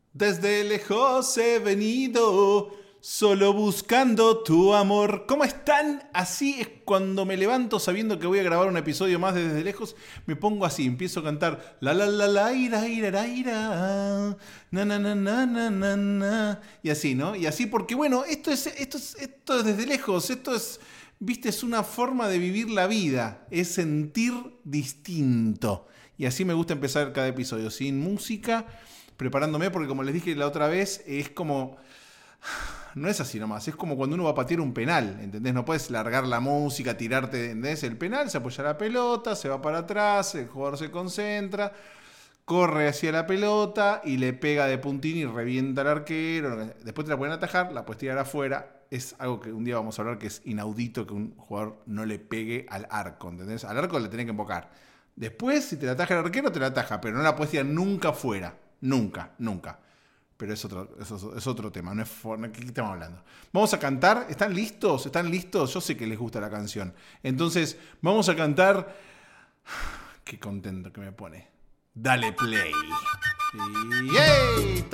Desde lejos he venido, solo buscando tu amor. ¿Cómo están? Así es cuando me levanto sabiendo que voy a grabar un episodio más de Desde Lejos. Me pongo así, empiezo a cantar la la la la ira ira ira na na na na na na na y así, ¿no? Y así porque bueno, esto es Desde Lejos, esto es, viste, es una forma de vivir la vida, es sentir distinto. Y así me gusta empezar cada episodio, sin música, preparándome, porque como les dije la otra vez, es como... No es así nomás, es como cuando uno va a patear un penal, ¿entendés? No puedes largar la música, tirarte, ¿entendés? El penal, se apoya la pelota, se va para atrás, el jugador se concentra, corre hacia la pelota y le pega de puntín y revienta al arquero. Después te la pueden atajar, la puedes tirar afuera. Es algo que un día vamos a hablar, que es inaudito que un jugador no le pegue al arco, ¿entendés? Al arco le tenés que embocar. Después, si te la ataja el arquero, te la ataja, pero no la puedes tirar nunca afuera. Nunca, nunca. Pero es otro tema, no es ¿qué estamos hablando? Vamos a cantar, ¿están listos? ¿Están listos? Yo sé que les gusta la canción. Entonces, vamos a cantar. Qué contento que me pone. Dale play. ¡Yay!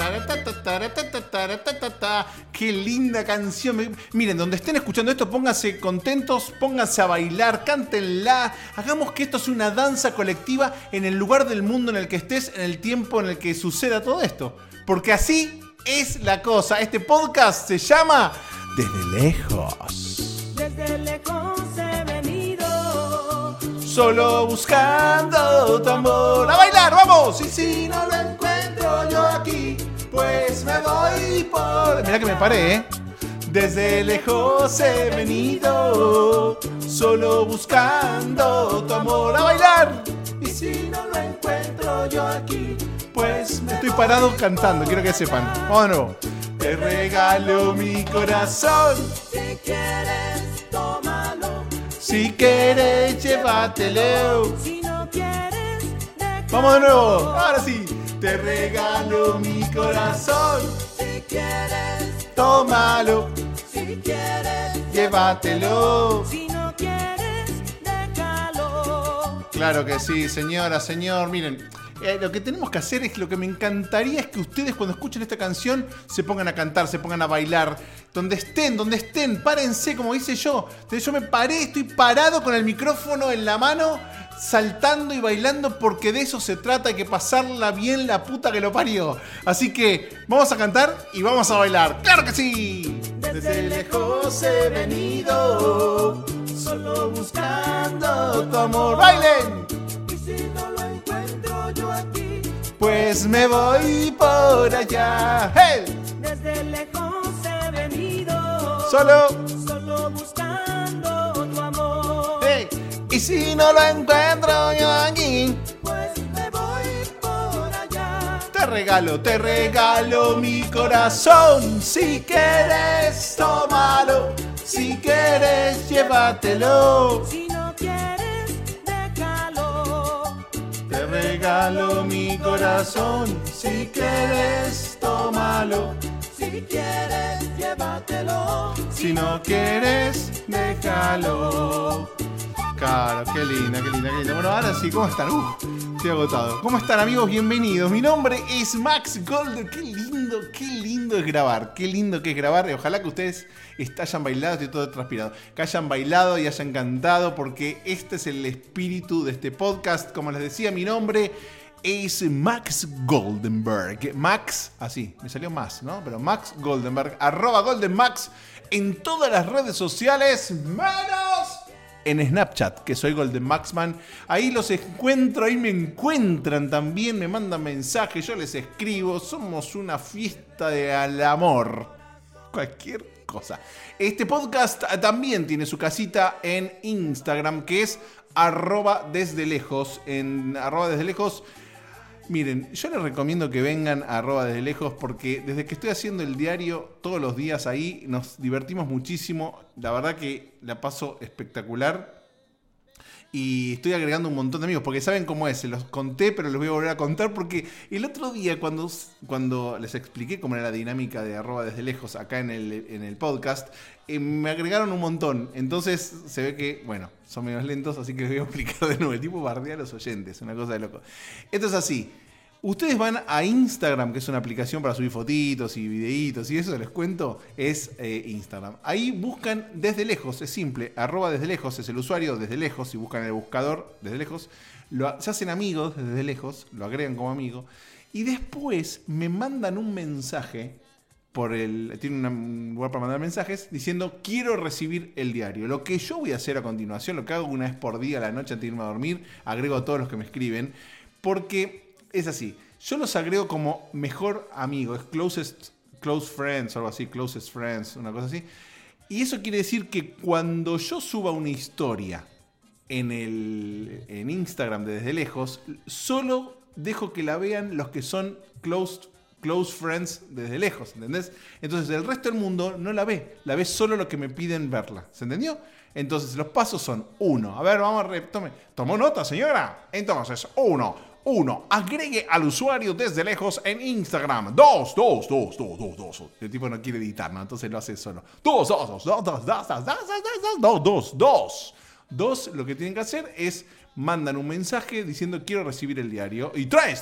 ¡Qué linda canción! Miren, donde estén escuchando esto, pónganse contentos, pónganse a bailar, cántenla. Hagamos que esto sea una danza colectiva en el lugar del mundo en el que estés, en el tiempo en el que suceda todo esto. Porque así es la cosa. Este podcast se llama Desde Lejos. Desde lejos he venido, Solo buscando tu amor. ¡A bailar, vamos! Y si no lo encuentro yo aquí, pues me voy por... Mirá que me paré, ¿eh? Desde lejos he venido, solo buscando tu amor. ¡A bailar! Y si no lo encuentro yo aquí, pues me estoy parado cantando, quiero que sepan. Vamos de nuevo. Te regalo mi corazón. si quieres tómalo, Si quieres, llévatelo. si no quieres déjalo. Vamos de nuevo. Ahora sí. Te regalo mi corazón. Si quieres, Tómalo. si quieres, Llévatelo. si no quieres déjalo. Claro que sí, señora, señor. Miren, lo que tenemos que hacer es, lo que me encantaría es que ustedes cuando escuchen esta canción se pongan a cantar, se pongan a bailar. Donde estén, párense, como hice yo. Entonces yo me paré, estoy parado con el micrófono en la mano, saltando y bailando, porque de eso se trata, hay que pasarla bien, la puta que lo parió. Así que vamos a cantar y vamos a bailar. ¡Claro que sí! Desde lejos he venido, solo buscando tu amor. ¡Bailen! Y si no lo encuentro yo aquí, Pues me voy por allá. ¡Hey! desde lejos he venido, Solo. solo buscando tu amor. ¡Hey! Y si no lo encuentro yo aquí, Pues me voy por allá. te regalo mi corazón. Si quieres, tómalo. Si quieres, llévatelo. Si no quieres, déjalo. Te regalo mi corazón. Si quieres, tómalo. Si quieres, llévatelo. Si no quieres, déjalo. Claro, qué linda, qué linda, qué linda. Bueno, ahora sí, ¿cómo están? Estoy agotado. ¿Cómo están, amigos? Bienvenidos. Mi nombre es Max Golden. Qué lindo es grabar. Qué lindo que es grabar. Ojalá que ustedes hayan bailado, estoy todo transpirado. Que hayan bailado y hayan cantado, porque este es el espíritu de este podcast. Como les decía, mi nombre es Max Goldenberg. Max, así, me salió más, ¿no? Pero Max Goldenberg, @GoldenMax en todas las redes sociales, menos en Snapchat, que soy Golden Maxman. Ahí los encuentro, ahí me encuentran también, me mandan mensajes, yo les escribo. Somos una fiesta del amor. Cualquier cosa. Este podcast también tiene su casita en Instagram, que es @desdelejos. En @desdelejos. Miren, yo les recomiendo que vengan a @desdelejos, porque desde que estoy haciendo el diario todos los días ahí nos divertimos muchísimo. La verdad que la paso espectacular. Y estoy agregando un montón de amigos, porque saben cómo es, se los conté, pero les voy a volver a contar, porque el otro día cuando les expliqué cómo era la dinámica de @desdelejos acá en el podcast, me agregaron un montón. Entonces se ve que, bueno, son menos lentos, así que les voy a explicar de nuevo. El tipo bardea a los oyentes, una cosa de loco. Esto es así. Ustedes van a Instagram, que es una aplicación para subir fotitos y videitos y eso, les cuento, es Instagram. Ahí buscan Desde Lejos, es simple, @Desde Lejos es el usuario Desde Lejos, si buscan en el buscador Desde Lejos, se hacen amigos Desde Lejos, lo agregan como amigo y después me mandan un mensaje tiene un lugar para mandar mensajes diciendo quiero recibir el diario. Lo que yo voy a hacer a continuación, lo que hago una vez por día a la noche antes de irme a dormir, agrego a todos los que me escriben, porque es así, yo los agrego como mejor amigo, es close friends o algo así, closest friends, una cosa así. Y eso quiere decir que cuando yo suba una historia en Instagram de Desde Lejos, solo dejo que la vean los que son close friends Desde Lejos, ¿entendés? Entonces el resto del mundo no la ve solo lo que me piden verla, ¿se entendió? Entonces los pasos son 1, a ver, vamos a ¿tomó nota, señora? Entonces, 1, agregue al usuario Desde Lejos en Instagram. 2. El tipo no quiere editar, ¿no? Entonces lo hace solo. 2, lo que tienen que hacer es mandan un mensaje diciendo quiero recibir el diario. Y 3.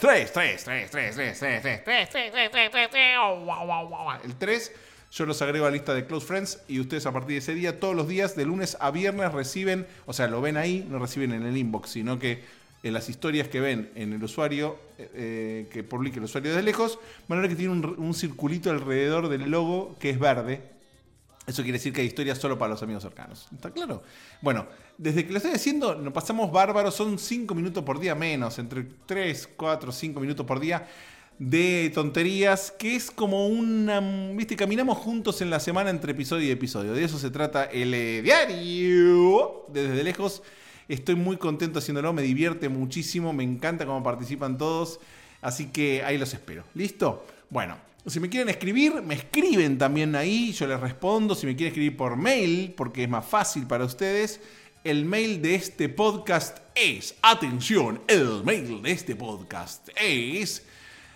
El 3, yo los agrego a la lista de Close Friends y ustedes a partir de ese día, todos los días, de lunes a viernes reciben, o sea, lo ven ahí, no reciben en el inbox, sino que en las historias que ven en el usuario, que publique el usuario Desde Lejos, van a ver que tiene un circulito alrededor del logo que es verde. Eso quiere decir que hay historias solo para los amigos cercanos. ¿Está claro? Bueno, desde que lo estoy haciendo, nos pasamos bárbaros. Son 5 minutos por día menos. Entre 3, 4, 5 minutos por día de tonterías. Que es como ¿viste? Caminamos juntos en la semana entre episodio y episodio. De eso se trata el diario Desde Lejos. Estoy muy contento haciéndolo. Me divierte muchísimo. Me encanta cómo participan todos. Así que ahí los espero. ¿Listo? Bueno. Si me quieren escribir, me escriben también ahí, yo les respondo. Si me quieren escribir por mail, porque es más fácil para ustedes, el mail de este podcast es, atención, el mail de este podcast es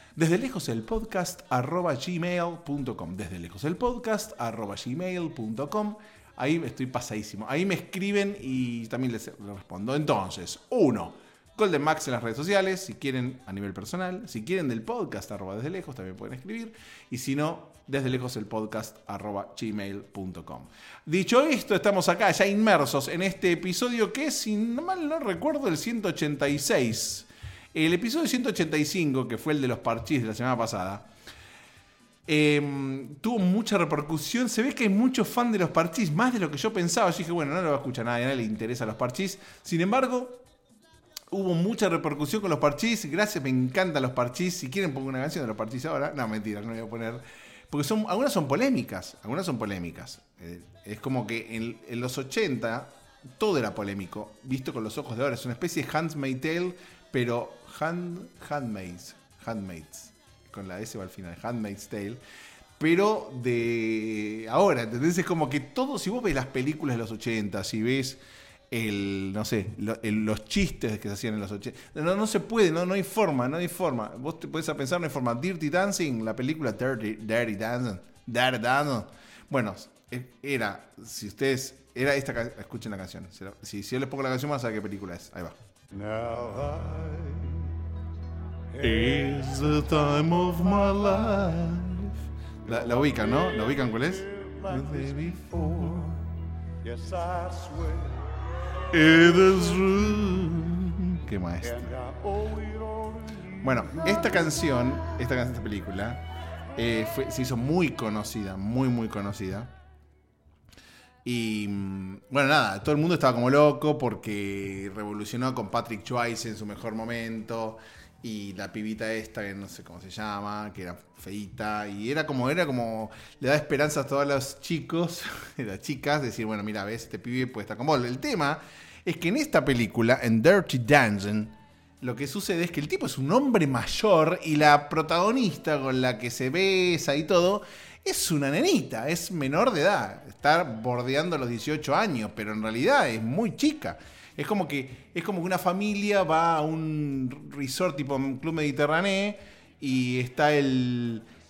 desdelejoselpodcast@gmail.com. desdelejoselpodcast@gmail.com. Ahí estoy pasadísimo. Ahí me escriben y también les respondo. Entonces, 1. Golden Max en las redes sociales, si quieren a nivel personal, si quieren del podcast @Desde Lejos también pueden escribir, y si no, Desde Lejos el podcast @gmail.com. Dicho esto, estamos acá ya inmersos en este episodio que es, si mal no recuerdo, el 186. El episodio 185, que fue el de los parchís de la semana pasada, tuvo mucha repercusión. Se ve que hay muchos fans de los parchís, más de lo que yo pensaba. Yo dije, bueno, no lo va a escuchar nadie, a nadie le interesa los parchís. Sin embargo, hubo mucha repercusión con los parchís. Gracias, me encantan los parchís. Si quieren pongo una canción de los parchís ahora. No, mentira, no voy a poner. Porque algunas son polémicas. Es como que en los 80 todo era polémico, visto con los ojos de ahora. Es una especie de Handmaid's Tale, pero Handmaids. Con la S va al final, Handmaid's Tale. Pero de ahora, ¿entendés? Es como que todo, si vos ves las películas de los 80, si ves los chistes que se hacían en los 80. No se puede, no hay forma. Vos te podés pensar, no hay forma. Dirty Dancing, la película Dirty Dancing. Bueno, si ustedes, escuchen la canción. Si yo les pongo la canción, van a saber qué película es. Ahí va. Now is the time of my life. La ubican, ¿no? ¿La ubican cuál es? Yes, I swear. It is true. Qué maestro. Bueno, esta película se hizo muy conocida, muy conocida. Y bueno, nada, todo el mundo estaba como loco porque revolucionó con Patrick Swayze en su mejor momento. Y la pibita esta, que no sé cómo se llama, que era feíta. Y era como le da esperanza a todos los chicos, las chicas, decir, bueno, mira, ves, este pibe puede estar con vos. El tema es que en esta película, en Dirty Dancing, lo que sucede es que el tipo es un hombre mayor y la protagonista con la que se besa y todo es una nenita, es menor de edad. Está bordeando los 18 años, pero en realidad es muy chica. Es como que una familia va a un resort tipo un club mediterráneo y está el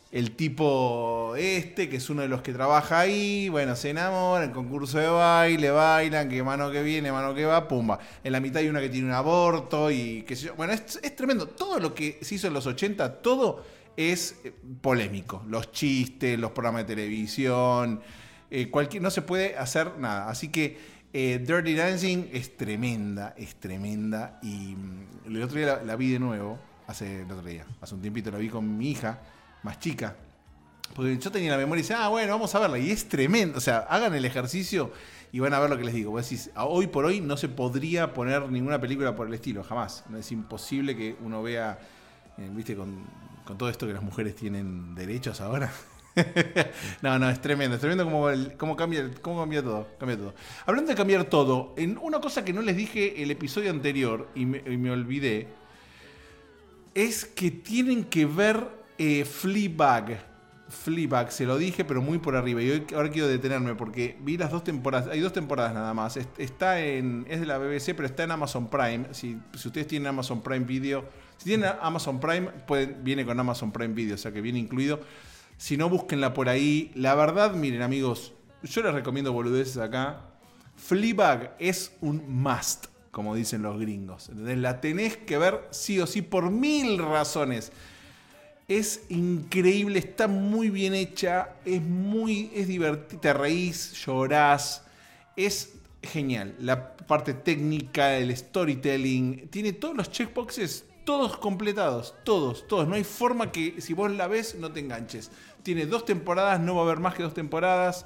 el tipo que es uno de los que trabaja ahí, bueno, se enamoran, concurso de baile, bailan, que mano que viene, mano que va, pumba. En la mitad hay una que tiene un aborto y qué sé yo. Bueno, es tremendo. Todo lo que se hizo en los 80, todo es polémico. Los chistes, los programas de televisión, no se puede hacer nada. Así que Dirty Dancing es tremenda. Y el otro día la vi de nuevo, hace un tiempito la vi con mi hija, más chica, porque yo tenía la memoria y decía, bueno, vamos a verla, y es tremendo. O sea, hagan el ejercicio y van a ver lo que les digo. Vos decís, hoy por hoy no se podría poner ninguna película por el estilo, jamás. Es imposible que uno vea, viste, con todo esto que las mujeres tienen derechos ahora. No, es tremendo cómo cambia todo. Hablando de cambiar todo, en una cosa que no les dije el episodio anterior y me olvidé, es que tienen que ver Fleabag, se lo dije, pero muy por arriba. Y ahora quiero detenerme porque vi las 2 temporadas. Hay 2 temporadas nada más. Es de la BBC, pero está en Amazon Prime. Si ustedes tienen Amazon Prime Video, si tienen Amazon Prime, viene con Amazon Prime Video, o sea que viene incluido. Si no, búsquenla por ahí. La verdad, miren, amigos, yo les recomiendo boludeces acá. Fleabag es un must, como dicen los gringos. Entonces, la tenés que ver sí o sí por 1000 razones. Es increíble, está muy bien hecha, es divertida, te reís, llorás, es genial. La parte técnica, el storytelling, tiene todos los checkboxes, todos completados, todos. No hay forma que si vos la ves no te enganches. Tiene 2 temporadas, no va a haber más que 2 temporadas.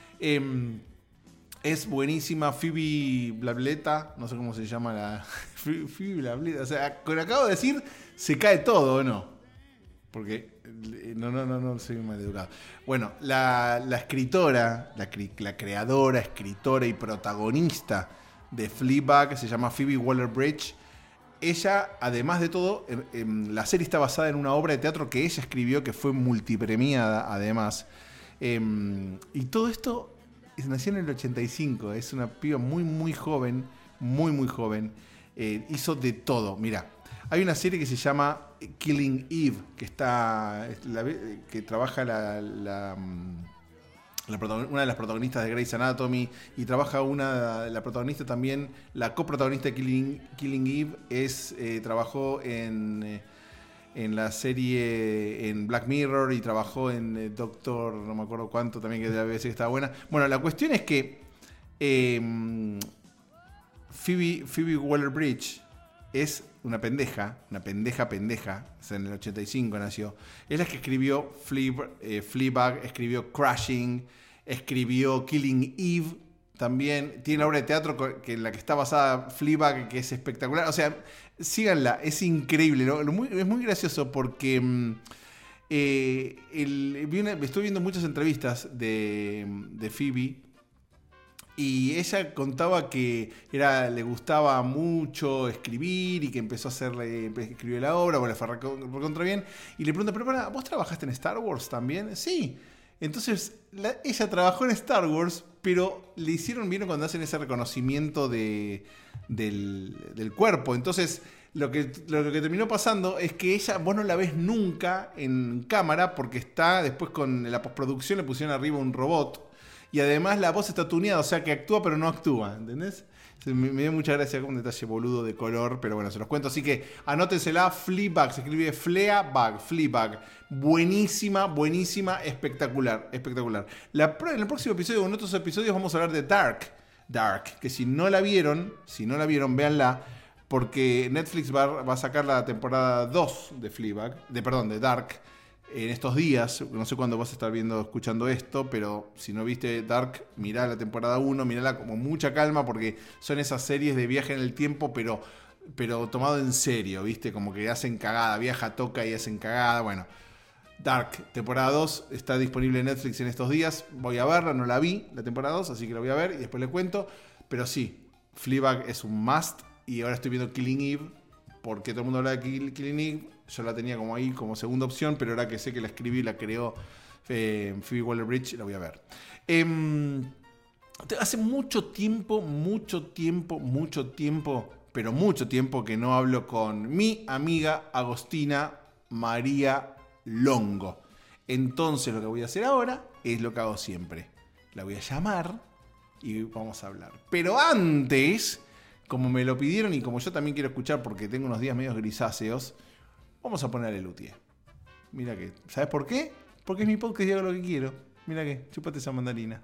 Es buenísima. Phoebe Blableta, no sé cómo se llama la... Phoebe Blableta, o sea, con lo que acabo de decir, se cae todo, ¿o no? Porque no soy mal educado. Bueno, la escritora, la creadora, escritora y protagonista de Fleabag se llama Phoebe Waller-Bridge. Ella, además de todo, la serie está basada en una obra de teatro que ella escribió, que fue multipremiada además. Y todo esto nació en el 85. Es una piba muy joven, muy joven. Hizo de todo. Mirá, hay una serie que se llama Killing Eve, que trabaja una de las protagonistas de Grey's Anatomy, y trabaja la protagonista también, la coprotagonista de Killing Eve trabajó en la serie en Black Mirror, y trabajó en Doctor, no me acuerdo cuánto, también, que de la BBC, que estaba buena. Bueno, la cuestión es que Phoebe Waller-Bridge es una pendeja, o sea, en el 85 nació. Es la que escribió Fleabag, escribió Crashing, escribió Killing Eve también. Tiene una obra de teatro en la que está basada Fleabag, que es espectacular. O sea, síganla, es increíble, ¿no? Es muy gracioso porque estuve viendo muchas entrevistas de Phoebe. Y ella contaba que le gustaba mucho escribir y que empezó a escribió la obra, bueno, le fue contra bien. Y le pregunta, pero ¿vos trabajaste en Star Wars también? Sí. Entonces, ella trabajó en Star Wars, pero vieron cuando hacen ese reconocimiento del cuerpo. Entonces, lo que terminó pasando es que vos no la ves nunca en cámara, porque después con la postproducción le pusieron arriba un robot. Y además la voz está tuneada, o sea que actúa pero no actúa, ¿entendés? Me dio mucha gracia, un detalle boludo de color, pero bueno, se los cuento. Así que anótensela, Fleabag, se escribe Fleabag. Buenísima, espectacular. En el próximo episodio o en otros episodios vamos a hablar de Dark, que si no la vieron, véanla, porque Netflix va a sacar la temporada 2 de Dark, en estos días. No sé cuándo vas a estar escuchando esto, pero si no viste Dark, mirá la temporada 1, mirala con mucha calma, porque son esas series de viaje en el tiempo, pero tomado en serio, ¿viste? Como que hacen cagada, viaja, toca y hacen cagada. Bueno, Dark, temporada 2, está disponible en Netflix en estos días. Voy a verla, no la vi, la temporada 2, así que la voy a ver y después le cuento. Pero sí, Fleabag es un must, y ahora estoy viendo Killing Eve, porque todo el mundo habla de Killing Eve. Yo la tenía como segunda opción, pero ahora que sé que la escribí y la creó Phoebe Waller-Bridge, la voy a ver. Hace mucho tiempo, pero mucho tiempo que no hablo con mi amiga Agostina María Longo. Entonces lo que voy a hacer ahora es lo que hago siempre. La voy a llamar y vamos a hablar. Pero antes, como me lo pidieron y como yo también quiero escuchar porque tengo unos días medio grisáceos, vamos a ponerle Luthier. Mira que, ¿sabes por qué? Porque es mi podcast y hago lo que quiero. Mira que, chúpate esa mandarina.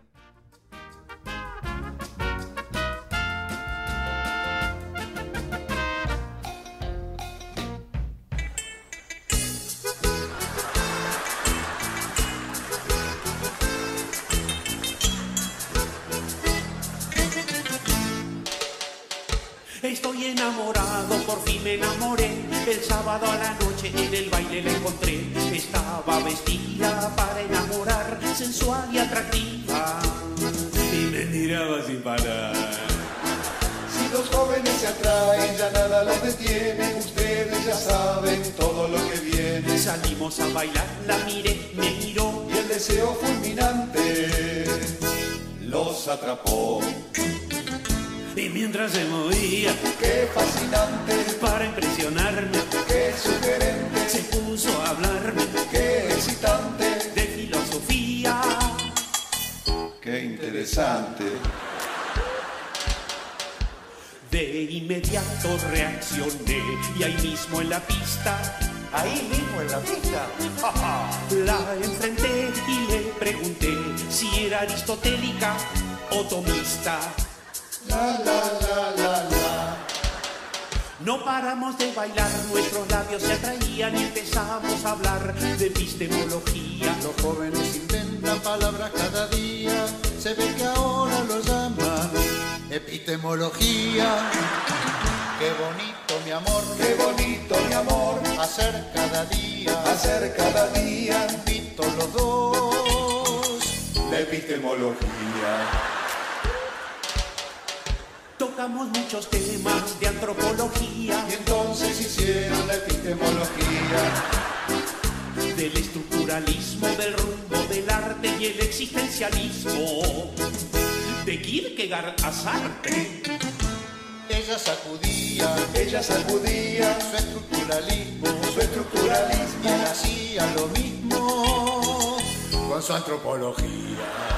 Estoy enamorado, por fin me enamoré. El sábado a la noche en el baile la encontré. Estaba vestida para enamorar, sensual y atractiva. Y me miraba sin parar. Si los jóvenes se atraen, ya nada los detiene. Ustedes ya saben todo lo que viene. Salimos a bailar, la miré, me miró. Y el deseo fulminante los atrapó. Y mientras se movía, ¡qué fascinante! para impresionarme, ¡Qué sugerente! se puso a hablarme ¡Qué excitante! de filosofía. ¡Qué interesante! De inmediato reaccioné y ahí mismo en la pista, Ahí mismo en la pista. la enfrenté y le pregunté si era aristotélica o tomista. La, la, la, la, la. No paramos de bailar, nuestros labios se atraían y empezamos a hablar de epistemología. Los jóvenes inventan palabras cada día. Se ve que ahora lo llaman epistemología. Qué bonito mi amor, qué bonito mi amor. Hacer cada día, invito los dos. La epistemología. Tocamos muchos temas de antropología, Y entonces hicieron la epistemología. del estructuralismo, del rumbo del arte y el existencialismo, de Kierkegaard a Sartre. Ella sacudía su estructuralismo, y él hacía lo mismo con su antropología.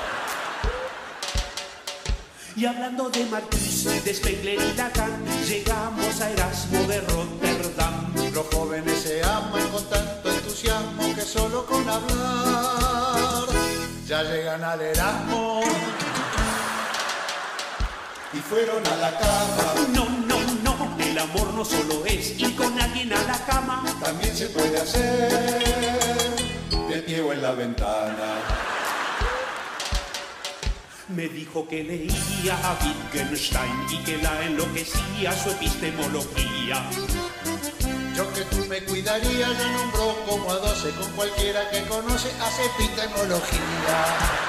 Y hablando de Marcuse, de Spengler y Lacan, llegamos a Erasmo de Rotterdam. Los jóvenes se aman con tanto entusiasmo que solo con hablar ya llegan al Erasmo. Y fueron a la cama. No, no, no, el amor no solo es ir con alguien a la cama. También se puede hacer de pie o en la ventana. Me dijo que leía a Wittgenstein y que la enloquecía su epistemología. Yo que tú me cuidaría, ya nombró como a 12 con cualquiera que conoce, hace epistemología.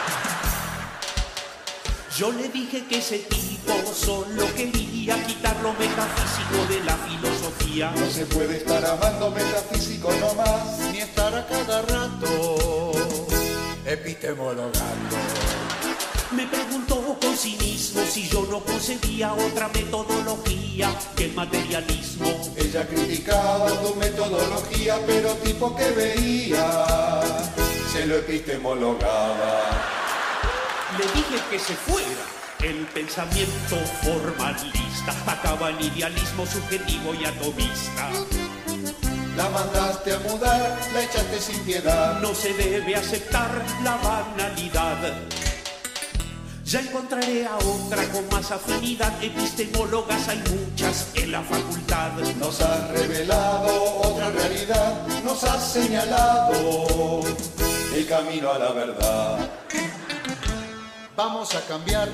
Yo le dije que ese tipo solo quería quitar lo metafísico de la filosofía. No se puede estar amando metafísico nomás, ni estar a cada rato epistemologando. Me preguntó con cinismo si yo no concebía otra metodología que el materialismo. Ella criticaba tu metodología, pero tipo que veía, se lo epistemologaba. Le dije que se fuera el pensamiento formalista, acaba el idealismo subjetivo y atomista. La mandaste a mudar, la echaste sin piedad. No se debe aceptar la banalidad. Ya encontraré a otra con más afinidad. Epistemólogas hay muchas en la facultad. Nos has revelado otra realidad, nos has señalado el camino a la verdad. Vamos a cambiar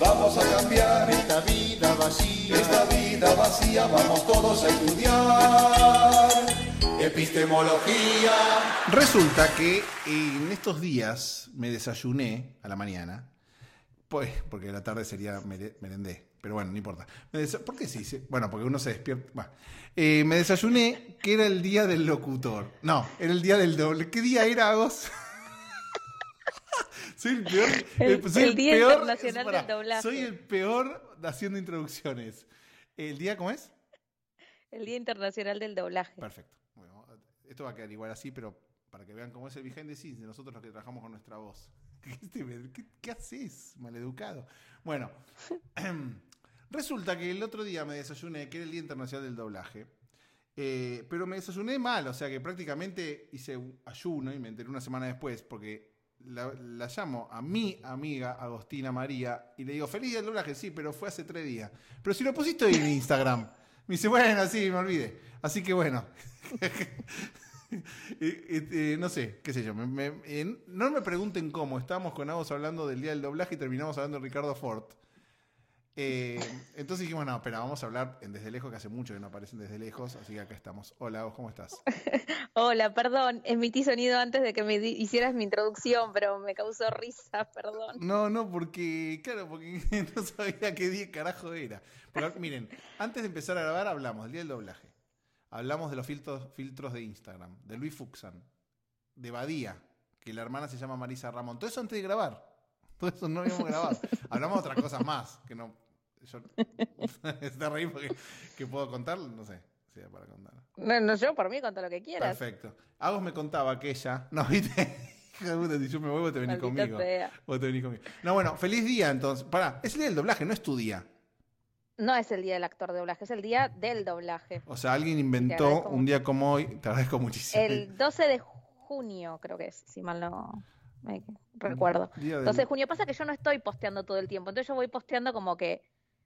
esta vida vacía, vamos todos a estudiar epistemología. Resulta que en estos días me desayuné a la mañana. Pues, porque a la tarde sería merendé. Pero bueno, no importa. ¿Por qué sí? Bueno, porque uno se despierta. Bueno. Me desayuné que era el día del locutor. No, era el día del doble. ¿Qué día era, Agos? Soy el peor. Soy el Día peor, Internacional del Doblaje. Soy el peor haciendo introducciones. ¿El día cómo es? El Día Internacional del Doblaje. Perfecto. Bueno, esto va a quedar igual así, pero para que vean cómo es el behind the scenes de nosotros los que trabajamos con nuestra voz. ¿Qué haces, maleducado? Bueno, resulta que el otro día me desayuné, que era el Día Internacional del Doblaje, pero me desayuné mal, o sea que prácticamente hice un ayuno y me enteré una semana después, porque la llamo a mi amiga Agostina María y le digo, feliz día del doblaje, sí, pero fue hace 3 días. Pero si lo pusiste hoy en Instagram. Me dice, bueno, sí, me olvidé. Así que bueno. No sé, qué sé yo. No me pregunten cómo. Estábamos con Agos hablando del día del doblaje y terminamos hablando de Ricardo Ford. Entonces dijimos, no, espera, vamos a hablar en Desde Lejos, que hace mucho que no aparecen Desde Lejos, así que acá estamos. Hola, Agos, ¿cómo estás? Hola, perdón, emití sonido antes de que me hicieras mi introducción, pero me causó risa, perdón. No, porque no sabía qué día carajo era. Porque, miren, antes de empezar a grabar hablamos del día del doblaje. Hablamos de los filtros de Instagram, de Luis Fuxan, de Badía, que la hermana se llama Marisa Ramón. Todo eso antes de grabar. Todo eso no habíamos grabado. Hablamos de otras cosas más, que no... Yo está reír porque que puedo contar, no sé, si para contar. No, yo por mí conta lo que quieras. Perfecto. Agos me contaba que ella, no, viste, si yo me voy vos te venís conmigo. Vos te venís conmigo. No, bueno, feliz día entonces. Pará, es el día del doblaje, no es tu día. No es el día del actor de doblaje, es el día del doblaje. O sea, alguien inventó un día como hoy, te agradezco muchísimo. El 12 de junio creo que es, si mal no me recuerdo. 12 de junio. Pasa que yo no estoy posteando todo el tiempo, entonces yo voy posteando como que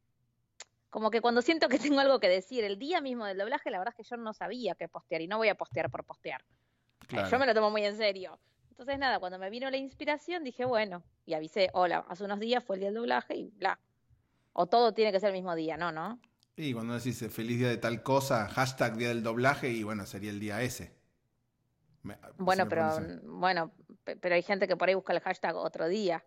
cuando siento que tengo algo que decir. El día mismo del doblaje, la verdad es que yo no sabía qué postear y no voy a postear por postear. Claro. Yo me lo tomo muy en serio. Entonces nada, cuando me vino la inspiración dije, bueno, y avisé, hola, hace unos días fue el día del doblaje y bla. O todo tiene que ser el mismo día, ¿no? Y cuando decís feliz día de tal cosa, hashtag día del doblaje, y bueno, sería el día ese. Bueno, pero hay gente que por ahí busca el hashtag otro día.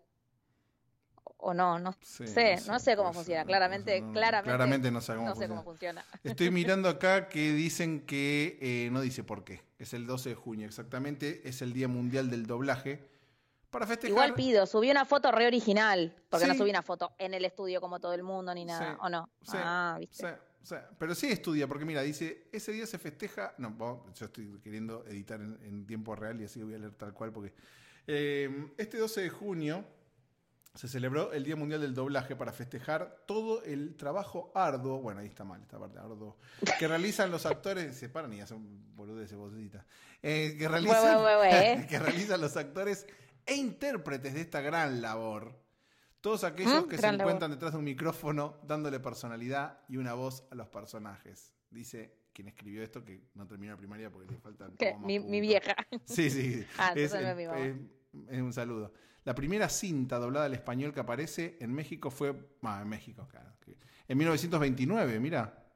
O no sé cómo funciona. Claramente no sé cómo funciona. Cómo funciona. Estoy mirando acá que dicen que no dice por qué. Es el 12 de junio, exactamente, es el Día Mundial del Doblaje. Para festejar. Igual pido, subí una foto re original, porque no subí una foto en el estudio como todo el mundo ni nada, sí, ¿o no? Sí, ¿viste? Sí, pero sí estudia, porque mira, dice, ese día se festeja. No, yo estoy queriendo editar en tiempo real y así voy a leer tal cual, porque este 12 de junio se celebró el Día Mundial del Doblaje para festejar todo el trabajo arduo, bueno, ahí está mal esta parte, arduo, que realizan los actores, se paran y hacen boludeces, vocecitas, que realizan los actores e intérpretes de esta gran labor. Todos aquellos que se encuentran detrás de un micrófono dándole personalidad y una voz a los personajes. Dice quien escribió esto, que no terminó la primaria porque le faltan... Mi vieja. Sí. Entonces no es mi mamá. Es un saludo. La primera cinta doblada al español que aparece en México fue... en México, claro. En 1929, mira.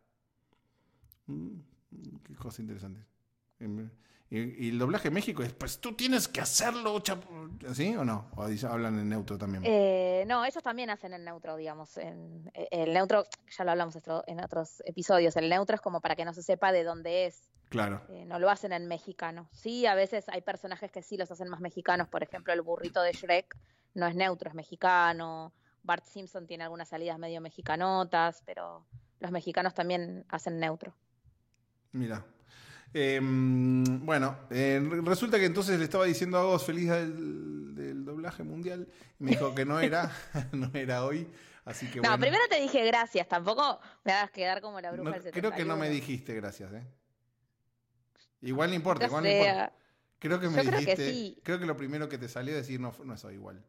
Qué cosa interesante. Y el doblaje en México es, pues tú tienes que hacerlo, ¿sí o no? ¿O hablan en neutro también? No, ellos también hacen en neutro, digamos. El neutro, ya lo hablamos en otros episodios, el neutro es como para que no se sepa de dónde es. Claro. No lo hacen en mexicano. Sí, a veces hay personajes que sí los hacen más mexicanos. Por ejemplo, el burrito de Shrek no es neutro, es mexicano. Bart Simpson tiene algunas salidas medio mexicanotas, pero los mexicanos también hacen neutro. Mira. Resulta que entonces le estaba diciendo a vos feliz del doblaje mundial y me dijo que no era hoy, así que bueno. No, primero te dije gracias, tampoco me hagas quedar como la bruja del 71. Creo que no me dijiste gracias, Igual no importa, Creo que me dijiste, que sí. Creo que lo primero que te salió decir no es hoy igual.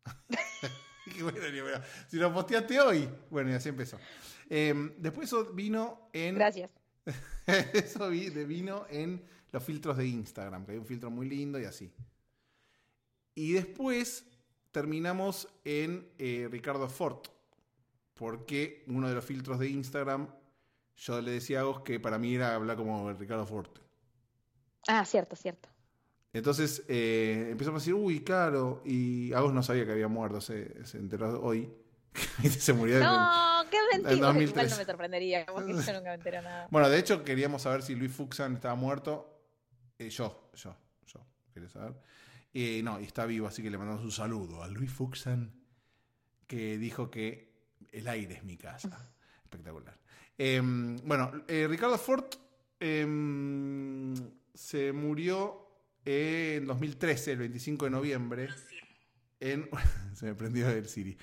Bueno, si lo posteaste hoy, bueno, y así empezó. Después eso vino en... Gracias. Eso vino en los filtros de Instagram, que hay un filtro muy lindo y así. Y después terminamos en Ricardo Ford, porque uno de los filtros de Instagram, yo le decía a vos que para mí era hablar como Ricardo Ford. Ah, cierto. Entonces empezamos a decir, uy, claro, y Agos no sabía que había muerto, se enteró hoy. Se murió qué mentira. Igual no me sorprendería, porque yo nunca me enteré nada. Bueno, de hecho queríamos saber si Luis Fuxan estaba muerto. Yo quería saber. Y está vivo, así que le mandamos un saludo a Luis Fuxan, que dijo que el aire es mi casa. Espectacular. Ricardo Ford se murió en 2013, el 25 de noviembre. Se me prendió el Siri.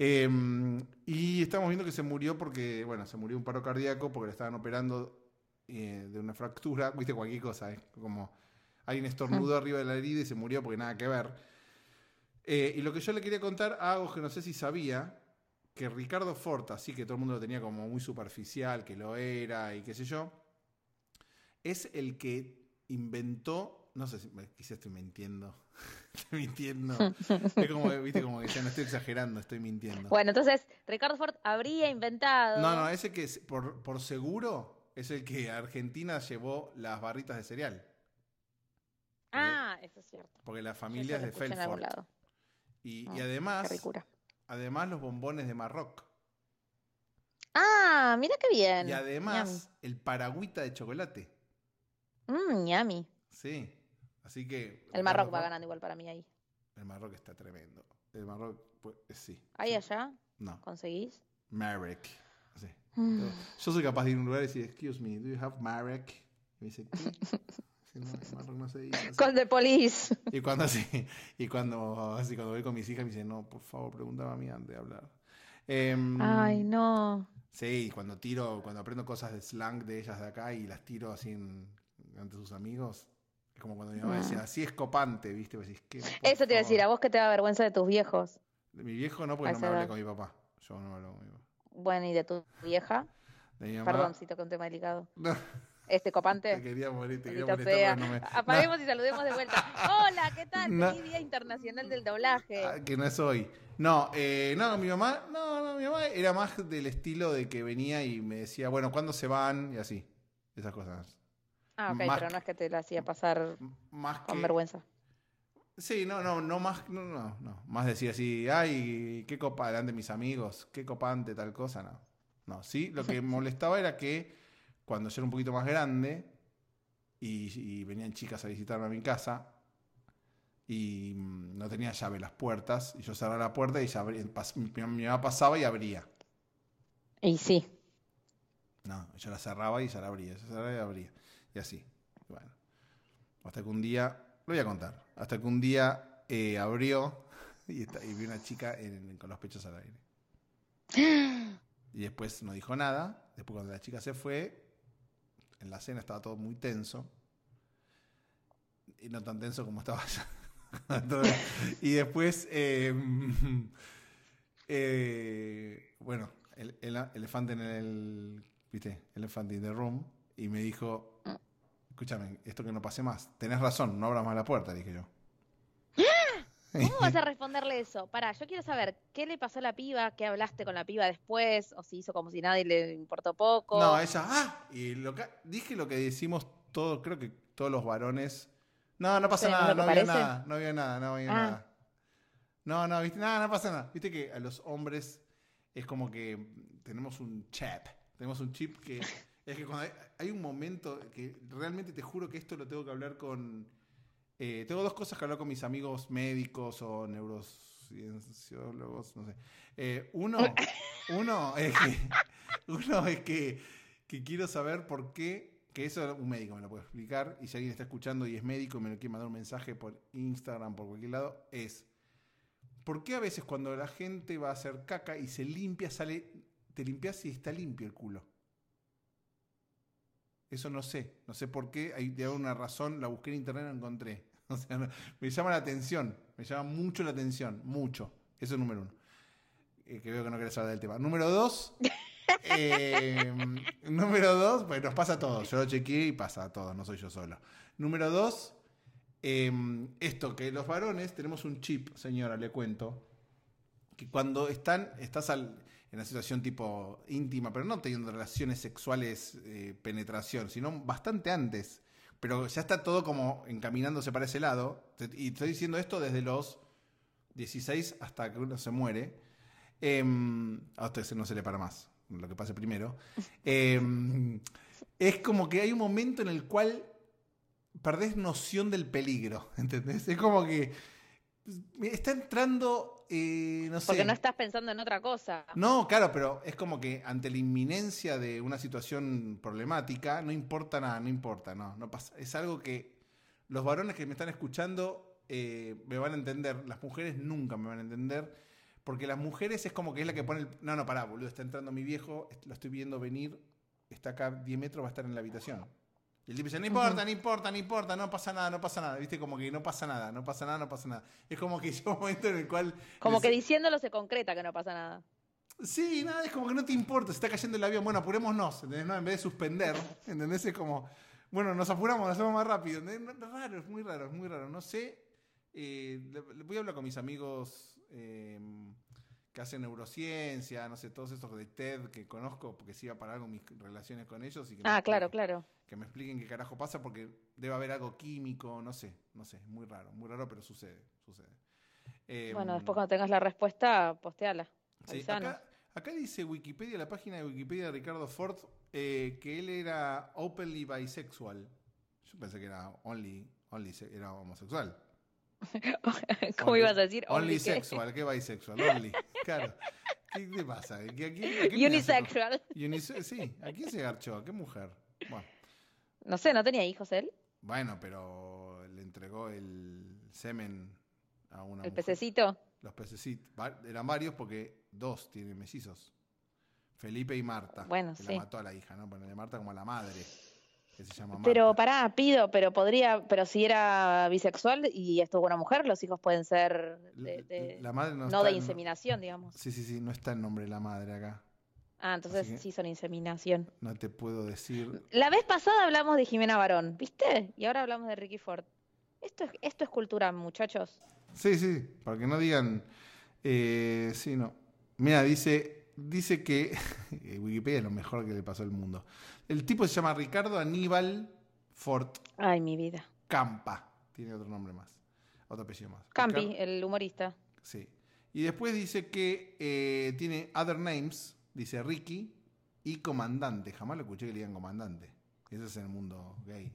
Y estamos viendo que se murió porque, bueno, se murió un paro cardíaco porque le estaban operando de una fractura. Viste, cualquier cosa, como alguien estornudó arriba de la herida y se murió porque nada que ver. Y lo que yo le quería contar a Agos, que no sé si sabía, que Ricardo Fort, así que todo el mundo lo tenía como muy superficial, que lo era y qué sé yo, es el que inventó, no sé si quizás estoy mintiendo, estoy mintiendo, es como, viste, como que ya no estoy exagerando, estoy mintiendo. Bueno, entonces, Ricardo Ford habría inventado... No, ese que por seguro es el que a Argentina llevó las barritas de cereal. Eso es cierto. Porque la familia es de Felfort. Y además los bombones de Marroc. Mira qué bien. Y además el paragüita de chocolate. Ñami. Sí, así que... El Marroc va ganando igual para mí ahí. El Marroc está tremendo. El Marroc, pues, sí. ¿Ahí allá? No. ¿Conseguís? Marek. Sí. Yo soy capaz de ir a un lugar y decir, excuse me, do you have Marek? Y me dice, ¿qué? No, el Marroc no se dice. Con the police. Y cuando voy con mis hijas me dicen, no, por favor, pregúntame a mí antes de hablar. Ay, no. Sí, cuando aprendo cosas de slang de ellas de acá y las tiro así ante sus amigos, es como cuando mi mamá decía, así es copante, ¿viste? Pues decís, eso te iba a decir, ¿a vos qué te da vergüenza de tus viejos? De mi viejo no, porque no me hablé con mi papá. Yo no me hablo con mi papá. Bueno, ¿y de tu vieja? De mi mamá. Perdón, si toqué un tema delicado. No. Copante. Te quería morir, Apaguemos y saludemos de vuelta. Hola, ¿qué tal? Feliz Día Internacional del Doblaje. Que no es hoy. Mi mamá era más del estilo de que venía y me decía, bueno, ¿cuándo se van? Y así, esas cosas. Ok, pero no es que te la hacía pasar con vergüenza. Sí, más decir así, ay, qué copa delante de mis amigos, qué copante tal cosa, no, sí, lo que molestaba era que cuando yo era un poquito más grande y venían chicas a visitarme a mi casa y no tenía llave las puertas y yo cerraba la puerta y mi mamá pasaba y abría. Y sí. No, yo la cerraba y ya la abría, yo cerraba y abría. Y así. Bueno. Hasta que un día, lo voy a contar, abrió y vi una chica con los pechos al aire. Y después no dijo nada. Después cuando la chica se fue, en la cena estaba todo muy tenso. Y no tan tenso como estaba allá. Y después, bueno, el elefante en el... ¿Viste? Elephant in the room. Y me dijo, escúchame, esto que no pase más. Tenés razón, no abras más la puerta, dije yo. ¿Cómo vas a responderle eso? Pará, yo quiero saber, ¿qué le pasó a la piba? ¿Qué hablaste con la piba después? ¿O si hizo como si nadie le importó poco? No, ella, y dije lo que decimos todos, creo que todos los varones. No pasa nada, no había nada. No, viste, nada, no pasa nada. Viste que a los hombres es como que tenemos un chip que es que cuando hay un momento que realmente te juro que esto lo tengo que hablar con... tengo dos cosas que hablar con mis amigos médicos o neurocienciólogos, no sé. Uno es que quiero saber por qué, que eso un médico me lo puede explicar, y si alguien está escuchando y es médico y me lo quiere mandar un mensaje por Instagram, por cualquier lado, es ¿por qué a veces cuando la gente va a hacer caca y se limpia, te limpias y está limpio el culo? Eso no sé por qué, hay de alguna razón, la busqué en internet y no encontré. O sea, me llama la atención, me llama mucho la atención, mucho. Eso es número uno. Que veo que no querés hablar del tema. Número dos, pues nos pasa a todos. Yo lo chequeé y pasa a todos, no soy yo solo. Número dos, esto, que los varones tenemos un chip, señora, le cuento, que cuando estás en una situación tipo íntima, pero no teniendo relaciones sexuales, penetración, sino bastante antes, pero ya está todo como encaminándose para ese lado, y estoy diciendo esto desde los 16 hasta que uno se muere, a usted no se le para más, lo que pase primero, es como que hay un momento en el cual perdés noción del peligro, ¿entendés? Es como que está entrando, no sé. Porque no estás pensando en otra cosa. No, claro, pero es como que ante la inminencia de una situación problemática, no importa nada, no pasa. Es algo que los varones que me están escuchando me van a entender, las mujeres nunca me van a entender, porque las mujeres es como que es la que pone no, pará, boludo, está entrando mi viejo, lo estoy viendo venir, está acá 10 metros, va a estar en la habitación. Y el tipo dice, no importa, no pasa nada, ¿viste? Como que no pasa nada. Es como que llega un momento en el cual... Como que diciéndolo se concreta que no pasa nada. Sí, nada, es como que no te importa, se está cayendo el avión, bueno, apurémonos, ¿entendés? No, en vez de suspender, ¿entendés? Es como, bueno, nos apuramos, lo hacemos más rápido. Es muy raro, no sé. Voy a hablar con mis amigos que hacen neurociencia, no sé, todos estos de TED que conozco, porque sí iba para algo mis relaciones con ellos. Y que claro. Que me expliquen qué carajo pasa, porque debe haber algo químico, no sé, es muy raro, pero sucede. Bueno, después cuando tengas la respuesta, posteala. Sí, acá dice Wikipedia, la página de Wikipedia de Ricardo Ford, que él era openly bisexual. Yo pensé que era era homosexual. ¿Cómo ibas a decir? Only sexual, ¿qué bisexual? Only. Claro. ¿Qué te pasa? ¿A quién Unisexual. Sí, ¿a quién se garchó? ¿A qué mujer? Bueno. No sé, ¿no tenía hijos él? Bueno, pero le entregó el semen a una mujer. ¿El pececito? Los pececitos. Eran varios porque 2 tienen mellizos. Felipe y Marta. Bueno, que sí. la mató a la hija, ¿no? Ponerle Marta como a la madre. Que se llama Marta. Pero pero si era bisexual y estuvo una mujer, los hijos pueden ser la madre no de inseminación, digamos. Sí, no está el nombre de la madre acá. Entonces sí son inseminación. No te puedo decir. La vez pasada hablamos de Jimena Barón, ¿viste? Y ahora hablamos de Ricky Ford. Esto es cultura, muchachos. Sí, para que no digan... sí, no. Mira, dice que Wikipedia es lo mejor que le pasó al mundo. El tipo se llama Ricardo Aníbal Ford. Ay, mi vida. Campa. Tiene otro nombre más. Otro apellido más. Campi, el humorista. Sí. Y después dice que tiene other names. Dice Ricky y comandante. Jamás lo escuché que le digan comandante. Ese es en el mundo gay.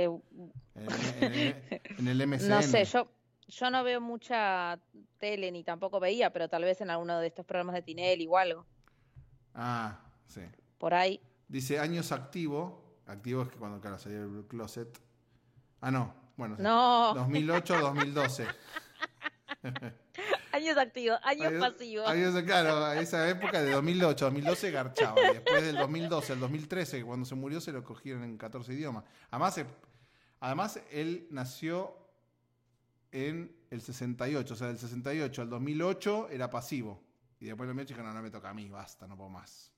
En el MCN. No sé, yo no veo mucha tele ni tampoco veía, pero tal vez en alguno de estos programas de Tinelli o algo. Sí. Por ahí. Dice años activo. Activo es que cuando salió el closet. No. Bueno, no. 2008-2012. Años activos, años pasivos. Claro, esa época de 2008, 2012 garchaba. Y después del 2012 al 2013, cuando se murió, se lo cogieron en 14 idiomas. Además, él nació en el 68. O sea, del 68 al 2008 era pasivo. Y después lo dijo, no me toca a mí, basta, no puedo más.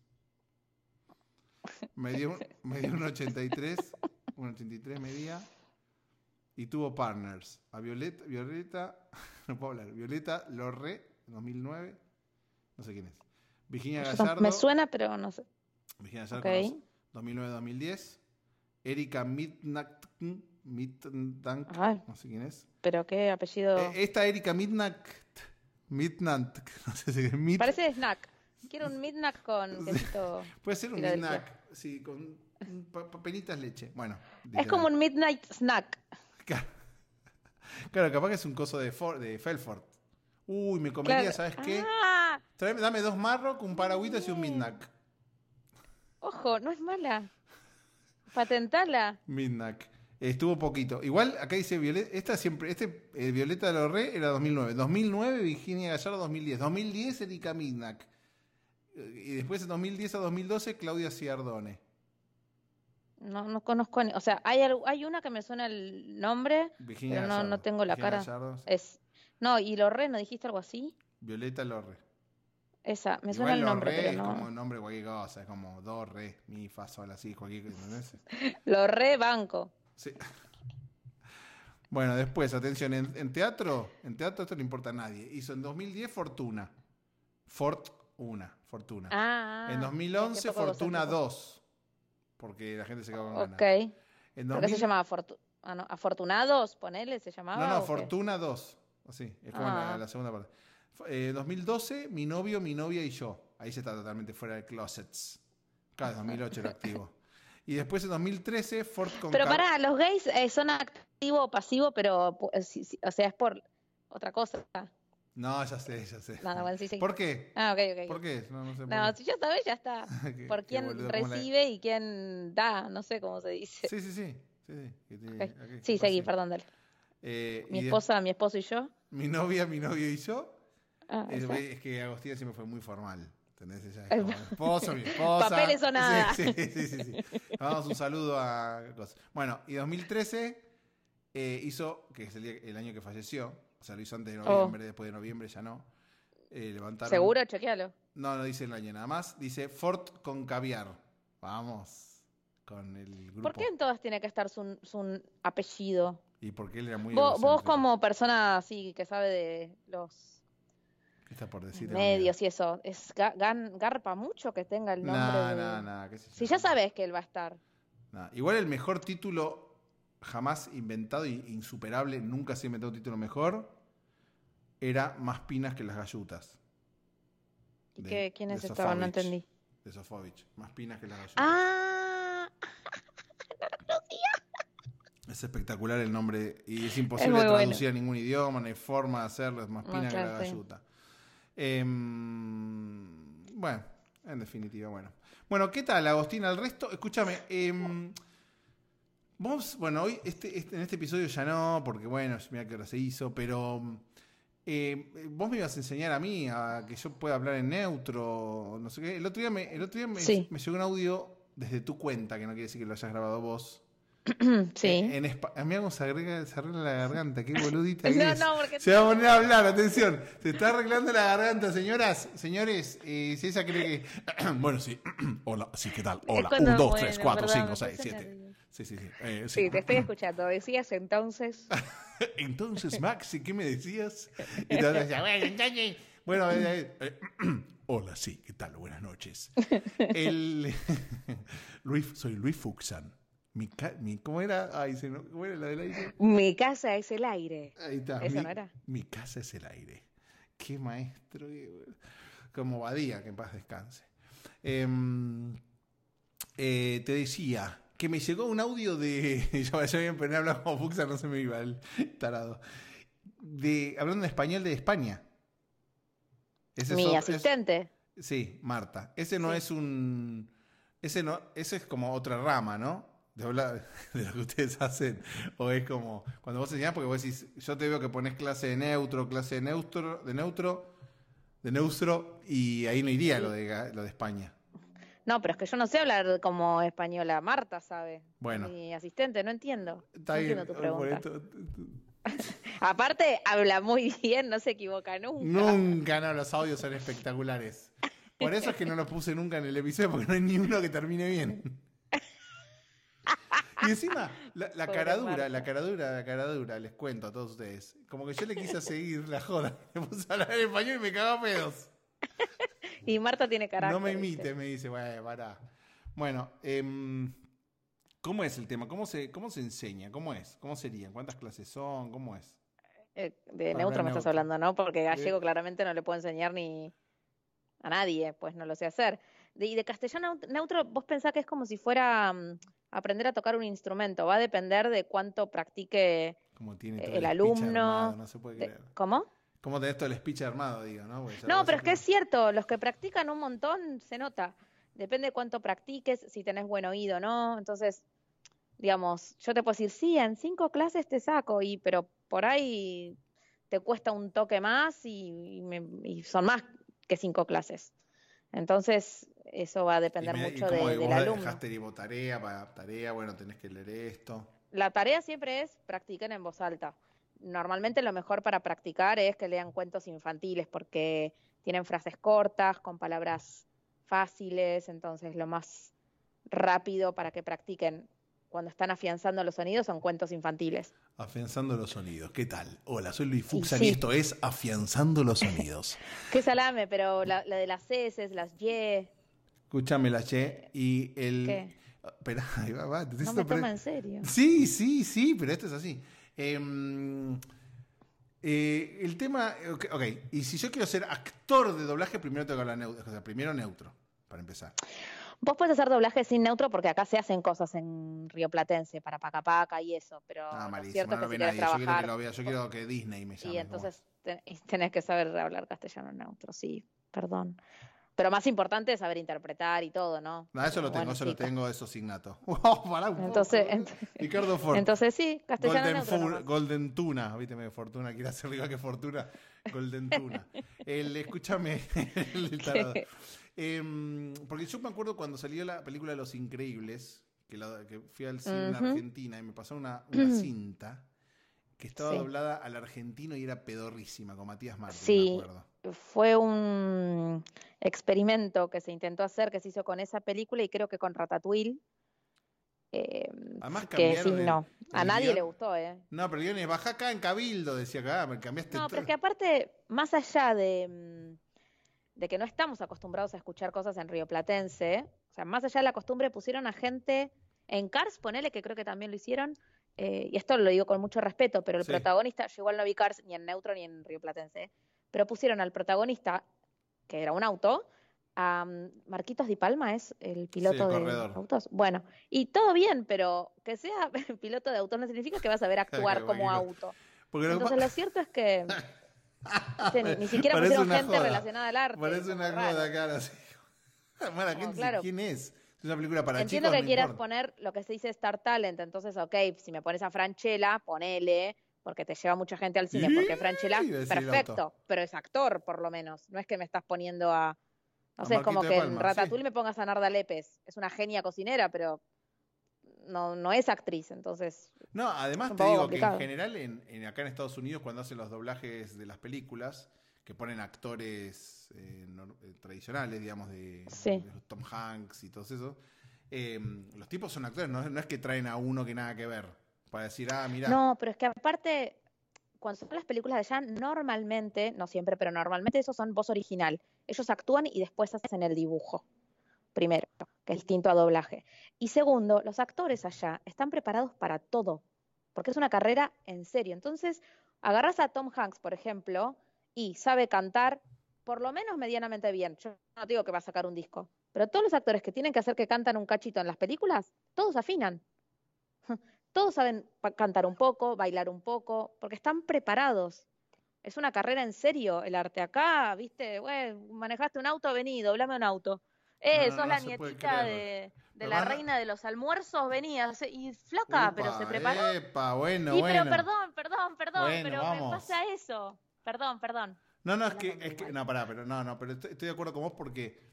Me dio un 83 medía. Y tuvo partners a Violeta, no puedo hablar, Violeta Lorre, 2009, no sé quién es. Virginia Gallardo. Me suena, pero no sé. Virginia Gallardo, 2009-2010. Erika Midnack, no sé quién es. ¿Pero qué apellido? Esta Erika Midnack, no sé si es Parece de snack. Quiero un midnack con quesito. Puede ser un midnack, sí, con penitas leche. Bueno. Es como un midnight snack. Claro, capaz que es un coso de Felford. Uy, me comería, claro. ¿Sabes qué? Dame 2 marroc, un paragüitas y un midnack. Ojo, no es mala. Patentala. Midnack. Estuvo poquito. Igual, acá dice Violeta, Violeta de Lorre era 2009. 2009, Virginia Gallardo, 2010. 2010, Erika Midnack. Y después, de 2010 a 2012, Claudia Ciardone. No conozco, o sea, hay una que me suena el nombre, Virginia pero Gallardo. No tengo la Virginia cara. Gallardo. No, y Lorre, ¿no dijiste algo así? Violeta Lorre. Esa, me suena el nombre, Lorre pero es no. como el nombre de cualquier cosa, es como do, re, mi, fa, sol, así, cualquier cosa, ¿entendés? Lorre banco. Sí. Bueno, después, atención, en teatro esto no le importa a nadie. Hizo en 2010 Fortuna. Fortuna. En 2011 Fortuna 2. Porque la gente se quedó con ganas. Ok. ¿Por qué se llamaba Afortunados? Ponele, ¿se llamaba? No, Fortuna 2. Así, es como la segunda parte. 2012, mi novio, mi novia y yo. Ahí se está totalmente fuera de closets. Claro, 2008 era activo. Y después en 2013, Ford con... Pero pará, los gays son activo o pasivo, pero, o sea, es por otra cosa. No, ya sé. Nada, bueno, sí. ¿Por qué? Ok. ¿Por qué? No sé por no, qué. si ya sabes, ya está. Por quién boludo, recibe y quién da, no sé cómo se dice. Sí. Okay. Sí, seguí, perdón, dale. Mi esposo y yo. Mi novia, mi novio y yo. Es que Agostina siempre fue muy formal. ¿Entendés? Ella es como mi esposo, mi esposa. Papeles o nada. Sí. Damos un saludo a cosas. Bueno, y 2013 hizo, que es el año que falleció, o sea, lo hizo antes de noviembre, después de noviembre ya no. Levantaron. ¿Seguro? Chequealo. No dice el año nada más. Dice Fort con caviar. Vamos con el grupo. ¿Por qué en todas tiene que estar su apellido? Y porque él era muy vos como persona así que sabe de los está por decir medios y eso, garpa mucho que tenga el nombre No, qué sé yo. Si ya sabes que él va a estar. Igual el mejor título jamás inventado y insuperable, nunca se inventó un título mejor, era Más pinas que las gallutas. ¿Y quiénes estaban? No entendí. De Sofovich. Más pinas que las gallutas. ¡Ah! No lo conocía. Es espectacular el nombre y es imposible de traducir a ningún idioma, no hay forma de hacerlo, es más pina que la galluta. Bueno, en definitiva, bueno, ¿qué tal, Agostina? El resto, escúchame, vos, bueno, hoy en este episodio ya no, porque bueno, mira que hora se hizo, pero vos me ibas a enseñar a mí a que yo pueda hablar en neutro, no sé qué. El otro día me llegó un audio desde tu cuenta, que no quiere decir que lo hayas grabado vos. Sí. A mí se arregla la garganta, qué boludita. Porque se va a poner a hablar, atención. Se está arreglando la garganta, señores. Si esa cree que. Bueno, sí. Hola, sí, ¿qué tal? Hola. 1, 2, 3, 4, 5, 6, 7. Sí, te estoy escuchando. Decías entonces. Entonces, Maxi, ¿qué me decías? Y te decía, bueno, hola, sí, ¿qué tal? Buenas noches. Soy Luis Fuxan. ¿Cómo era? ¿Cómo era la del aire? Mi casa es el aire. Ahí está. ¿Eso no era? Mi casa es el aire. Qué maestro. Como Badía, que en paz descanse. Te decía que me llegó un audio de... Yo bien pero hablaba como Fuxa, no se me iba el tarado. Hablando en español de España. Mi asistente. Sí, Marta. Ese no es un... Ese es como otra rama, ¿no? De hablar de lo que ustedes hacen, o es como cuando vos enseñás, porque vos decís, yo te veo que ponés clase de neutro, y ahí no iría lo de España. No, pero es que yo no sé hablar como española. Marta sabe. Bueno. Mi asistente, no entiendo. Está no bien, entiendo tu pregunta. Aparte, habla muy bien, no se equivoca nunca. Nunca, no, los audios son espectaculares. Por eso es que no los puse nunca en el episodio, porque no hay ni uno que termine bien. Y encima, la caradura, les cuento a todos ustedes. Como que yo le quise seguir la joda. Me puse a hablar en español y me cagaba pedos. Y Marta tiene carácter. No me imite, me dice, pará. Bueno, ¿cómo es el tema? ¿Cómo se enseña? ¿Cómo es? ¿Cómo serían? ¿Cuántas clases son? ¿Cómo es? De neutro me estás hablando, ¿no? Porque gallego claramente no le puedo enseñar ni a nadie, pues no lo sé hacer. Y de castellano neutro, vos pensás que es como si fuera aprender a tocar un instrumento. Va a depender de cuánto practique el alumno. Armado, no se puede creer. ¿Cómo? ¿Cómo tenés todo el speech armado, digo, no? No, pero es que es cierto, los que practican un montón se nota. Depende de cuánto practiques, si tenés buen oído o no. Entonces, digamos, yo te puedo decir, sí, en 5 clases te saco, pero por ahí te cuesta un toque más y son más que 5 clases. Entonces, eso va a depender mucho del alumno. ¿Dejaste tarea, bueno, tenés que leer esto? La tarea siempre es practiquen en voz alta. Normalmente lo mejor para practicar es que lean cuentos infantiles porque tienen frases cortas, con palabras fáciles, entonces lo más rápido para que practiquen cuando están afianzando los sonidos son cuentos infantiles. Afianzando los sonidos, ¿qué tal? Hola, soy Luis Fuxan y esto es Afianzando los Sonidos. Qué salame, pero la de las S, las Y... Escúchame la che y el... ¿Qué? Espera, va. No me toma en serio. Sí, pero esto es así. El tema... Ok, y si yo quiero ser actor de doblaje, primero tengo que hablar neutro. O sea, primero neutro, para empezar. Vos podés hacer doblaje sin neutro porque acá se hacen cosas en Rioplatense para Paca Paca y eso, pero lo cierto es que si querés trabajar... Yo quiero que Disney me llame. Y entonces tenés que saber hablar castellano neutro, sí, perdón. Pero más importante es saber interpretar y todo, ¿no? No, eso Pero lo tengo, bueno, eso sí, lo tengo, eso es innato. Wow, pará un poco. Entonces, Ricardo Ford. entonces sí, castellano neutro nomás. Golden Tuna, viste, Fortuna, quiere hacer igual que Fortuna. Golden Tuna. Escúchame, el tarado. Porque yo me acuerdo cuando salió la película Los Increíbles, que fui al cine en Argentina y me pasó una cinta que estaba doblada al argentino y era pedorrísima, con Matías Martín, Sí, me acuerdo. fue un experimento que se intentó hacer, que se hizo con esa película y creo que con Ratatouille. Además Que sí, cambiaron no, a el nadie guión. le gustó, ¿eh? No, pero el guión es baja acá en Cabildo, decía acá, me cambiaste No, todo. pero que aparte, más allá de que no estamos acostumbrados a escuchar cosas en rioplatense, o sea, más allá de la costumbre, pusieron a gente en Cars, ponele, que creo que también lo hicieron, y esto lo digo con mucho respeto, pero el Sí. protagonista, yo igual no vi Cars ni en neutro ni en rioplatense, pero pusieron al protagonista, que era un auto, a Marquitos Di Palma, es el piloto de corredor. autos. Bueno, y todo bien, pero que sea piloto de autos no significa que vas a saber actuar como Bueno, auto. porque Entonces lo cierto es que ni siquiera Parece pusieron una gente joda. relacionada al arte. Parece como una raro. joda, cara. Así. Bueno, la No, gente claro. dice, ¿quién es? Es una película para Entiendo chicos, que no quieras importa. poner lo que se dice Star Talent, entonces, ok, si me pones a Franchella, ponele, porque te lleva mucha gente al cine, porque Franchella, Iba a decir el perfecto, auto. pero es actor, por lo menos. No es que me estás poniendo a... No A sé, es como Marquito que de en Palma, Ratatouille sí. me pongas a Narda Lépez. Es una genia cocinera, pero no es actriz, entonces No, es además un te poco digo complicado. que en general, acá en Estados Unidos, cuando hacen los doblajes de las películas, que ponen actores tradicionales, digamos, Sí. de los Tom Hanks y todo eso, los tipos son actores, no es que traen a uno que nada que ver, para decir, mirá. No, pero es que aparte, cuando son las películas de allá, normalmente, no siempre, pero normalmente esos son voz original. Ellos actúan y después hacen el dibujo. Primero, que es distinto a doblaje. Y segundo, los actores allá están preparados para todo, porque es una carrera en serio. Entonces, agarras a Tom Hanks, por ejemplo, y sabe cantar por lo menos medianamente bien. Yo no digo que va a sacar un disco, pero todos los actores que tienen que hacer que cantan un cachito en las películas, todos afinan. Todos saben cantar un poco, bailar un poco, porque están preparados. Es una carrera en serio el arte. Acá, viste, manejaste un auto, vení, doblame un auto. Sos la se puede nietita creer. de Pero la van a- reina de los almuerzos, venía. Y flaca, pero se preparó. Epa, bueno, Sí, bueno. pero perdón, Bueno, pero vamos. me pasa eso. Perdón. No, es Hablando que, muy mal. no, pará, pero estoy de acuerdo con vos porque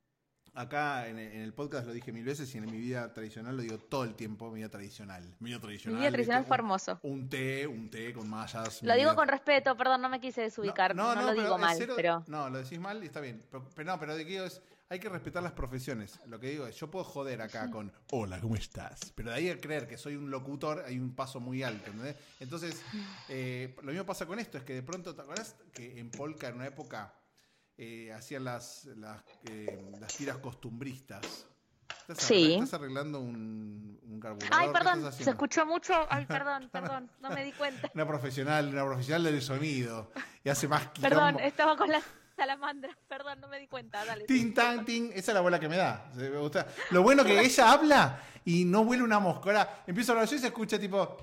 acá en el podcast lo dije 1000 veces y en mi vida tradicional lo digo todo el tiempo, mi vida tradicional. Mi vida tradicional fue hermoso. Un té con mallas. Lo digo con respeto, perdón, no me quise desubicar. No lo pero digo es mal, cero- pero... No, lo decís mal y está bien. Pero lo que digo es, hay que respetar las profesiones. Lo que digo es, yo puedo joder acá con, hola, ¿cómo estás? Pero de ahí a creer que soy un locutor hay un paso muy alto, ¿entendés? Entonces, lo mismo pasa con esto, es que de pronto, ¿te acordás que en Polka en una época hacían las tiras costumbristas? Sí. ¿Estás arreglando un carburador? Ay, ¿Qué perdón, estás se haciendo? escuchó mucho. Ay, perdón, no me di cuenta. Una profesional del sonido. Y hace más Perdón, quilombo. estaba con la salamandra. Perdón, no me di cuenta. Dale. Tin, tan, tin. Esa es la bola que me da. Me gusta. Lo bueno que ella habla y no huele una mosca. Ahora empiezo a hablar yo y se escucha tipo.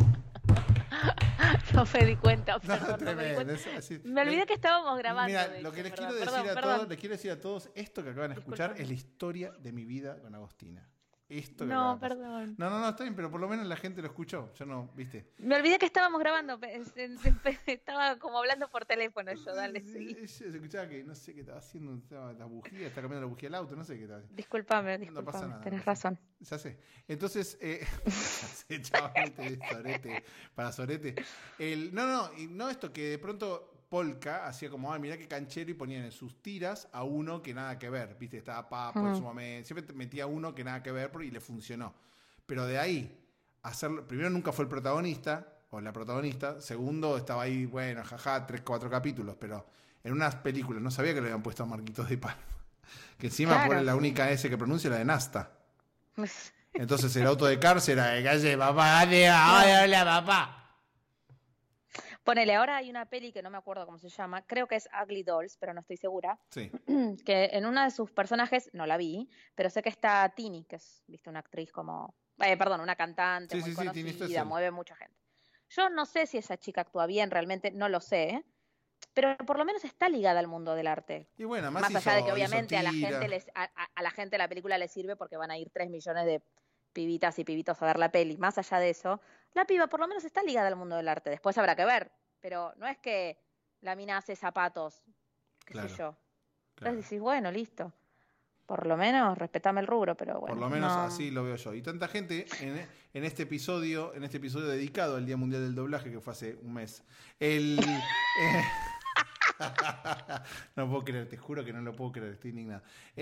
No me di cuenta, No, perdón, no me di tremendo. cuenta. Es así. Me olvidé que estábamos grabando. Mira, de lo hecho, que les perdón, quiero decir perdón. les quiero decir a todos, esto que acaban de escuchar Disculpame. es la historia de mi vida con Agostina. Esto que No, acaba de pasar. perdón. No, está bien, pero por lo menos la gente lo escuchó. Yo no, ¿viste? Me olvidé que estábamos grabando. Estaba como hablando por teléfono yo, dale, seguí. Se escuchaba que no sé qué estaba haciendo, estaba la bujía, está cambiando la bujía del auto, no sé qué estaba haciendo. Discúlpame, No pasa nada. tenés no pasa razón. nada. Ya sé. Entonces, ya sé, chaval, sorete, para sorete. Y no esto que de pronto Polka hacía como, mirá qué canchero, y ponían en sus tiras a uno que nada que ver, viste, estaba Papo en su momento, siempre metía uno que nada que ver y le funcionó. Pero de ahí, hacerlo, primero nunca fue el protagonista, o la protagonista, segundo estaba ahí, bueno, jaja, 3, 4 capítulos, pero en unas películas, no sabía que le habían puesto a Marquitos de Palma. Que encima Claro. pone la única S que pronuncia, la de Nasta. Entonces el auto de cárcel era de calle, papá, hola papá. Ponele, ahora hay una peli que no me acuerdo cómo se llama, creo que es Ugly Dolls, pero no estoy segura, Sí. que en una de sus personajes, no la vi, pero sé que está Tini, que es, viste, una actriz como, una cantante Sí, muy sí, Tini, esto es conocida, él. mueve mucha gente. Yo no sé si esa chica actúa bien, realmente no lo sé, pero por lo menos está ligada al mundo del arte. Y bueno, Más allá de que obviamente a la gente la película le sirve porque van a ir 3 millones de pibitas y pibitos a ver la peli. Más allá de eso, la piba por lo menos está ligada al mundo del arte. Después habrá que ver, pero no es que la mina hace zapatos, qué sé yo. Claro. Entonces decís, bueno, listo. Por lo menos respetame el rubro, pero bueno. Por lo menos no. así lo veo yo. Y tanta gente en este episodio dedicado al Día Mundial del Doblaje, que fue hace un mes. No puedo creer, te juro que no lo puedo creer, estoy indignado.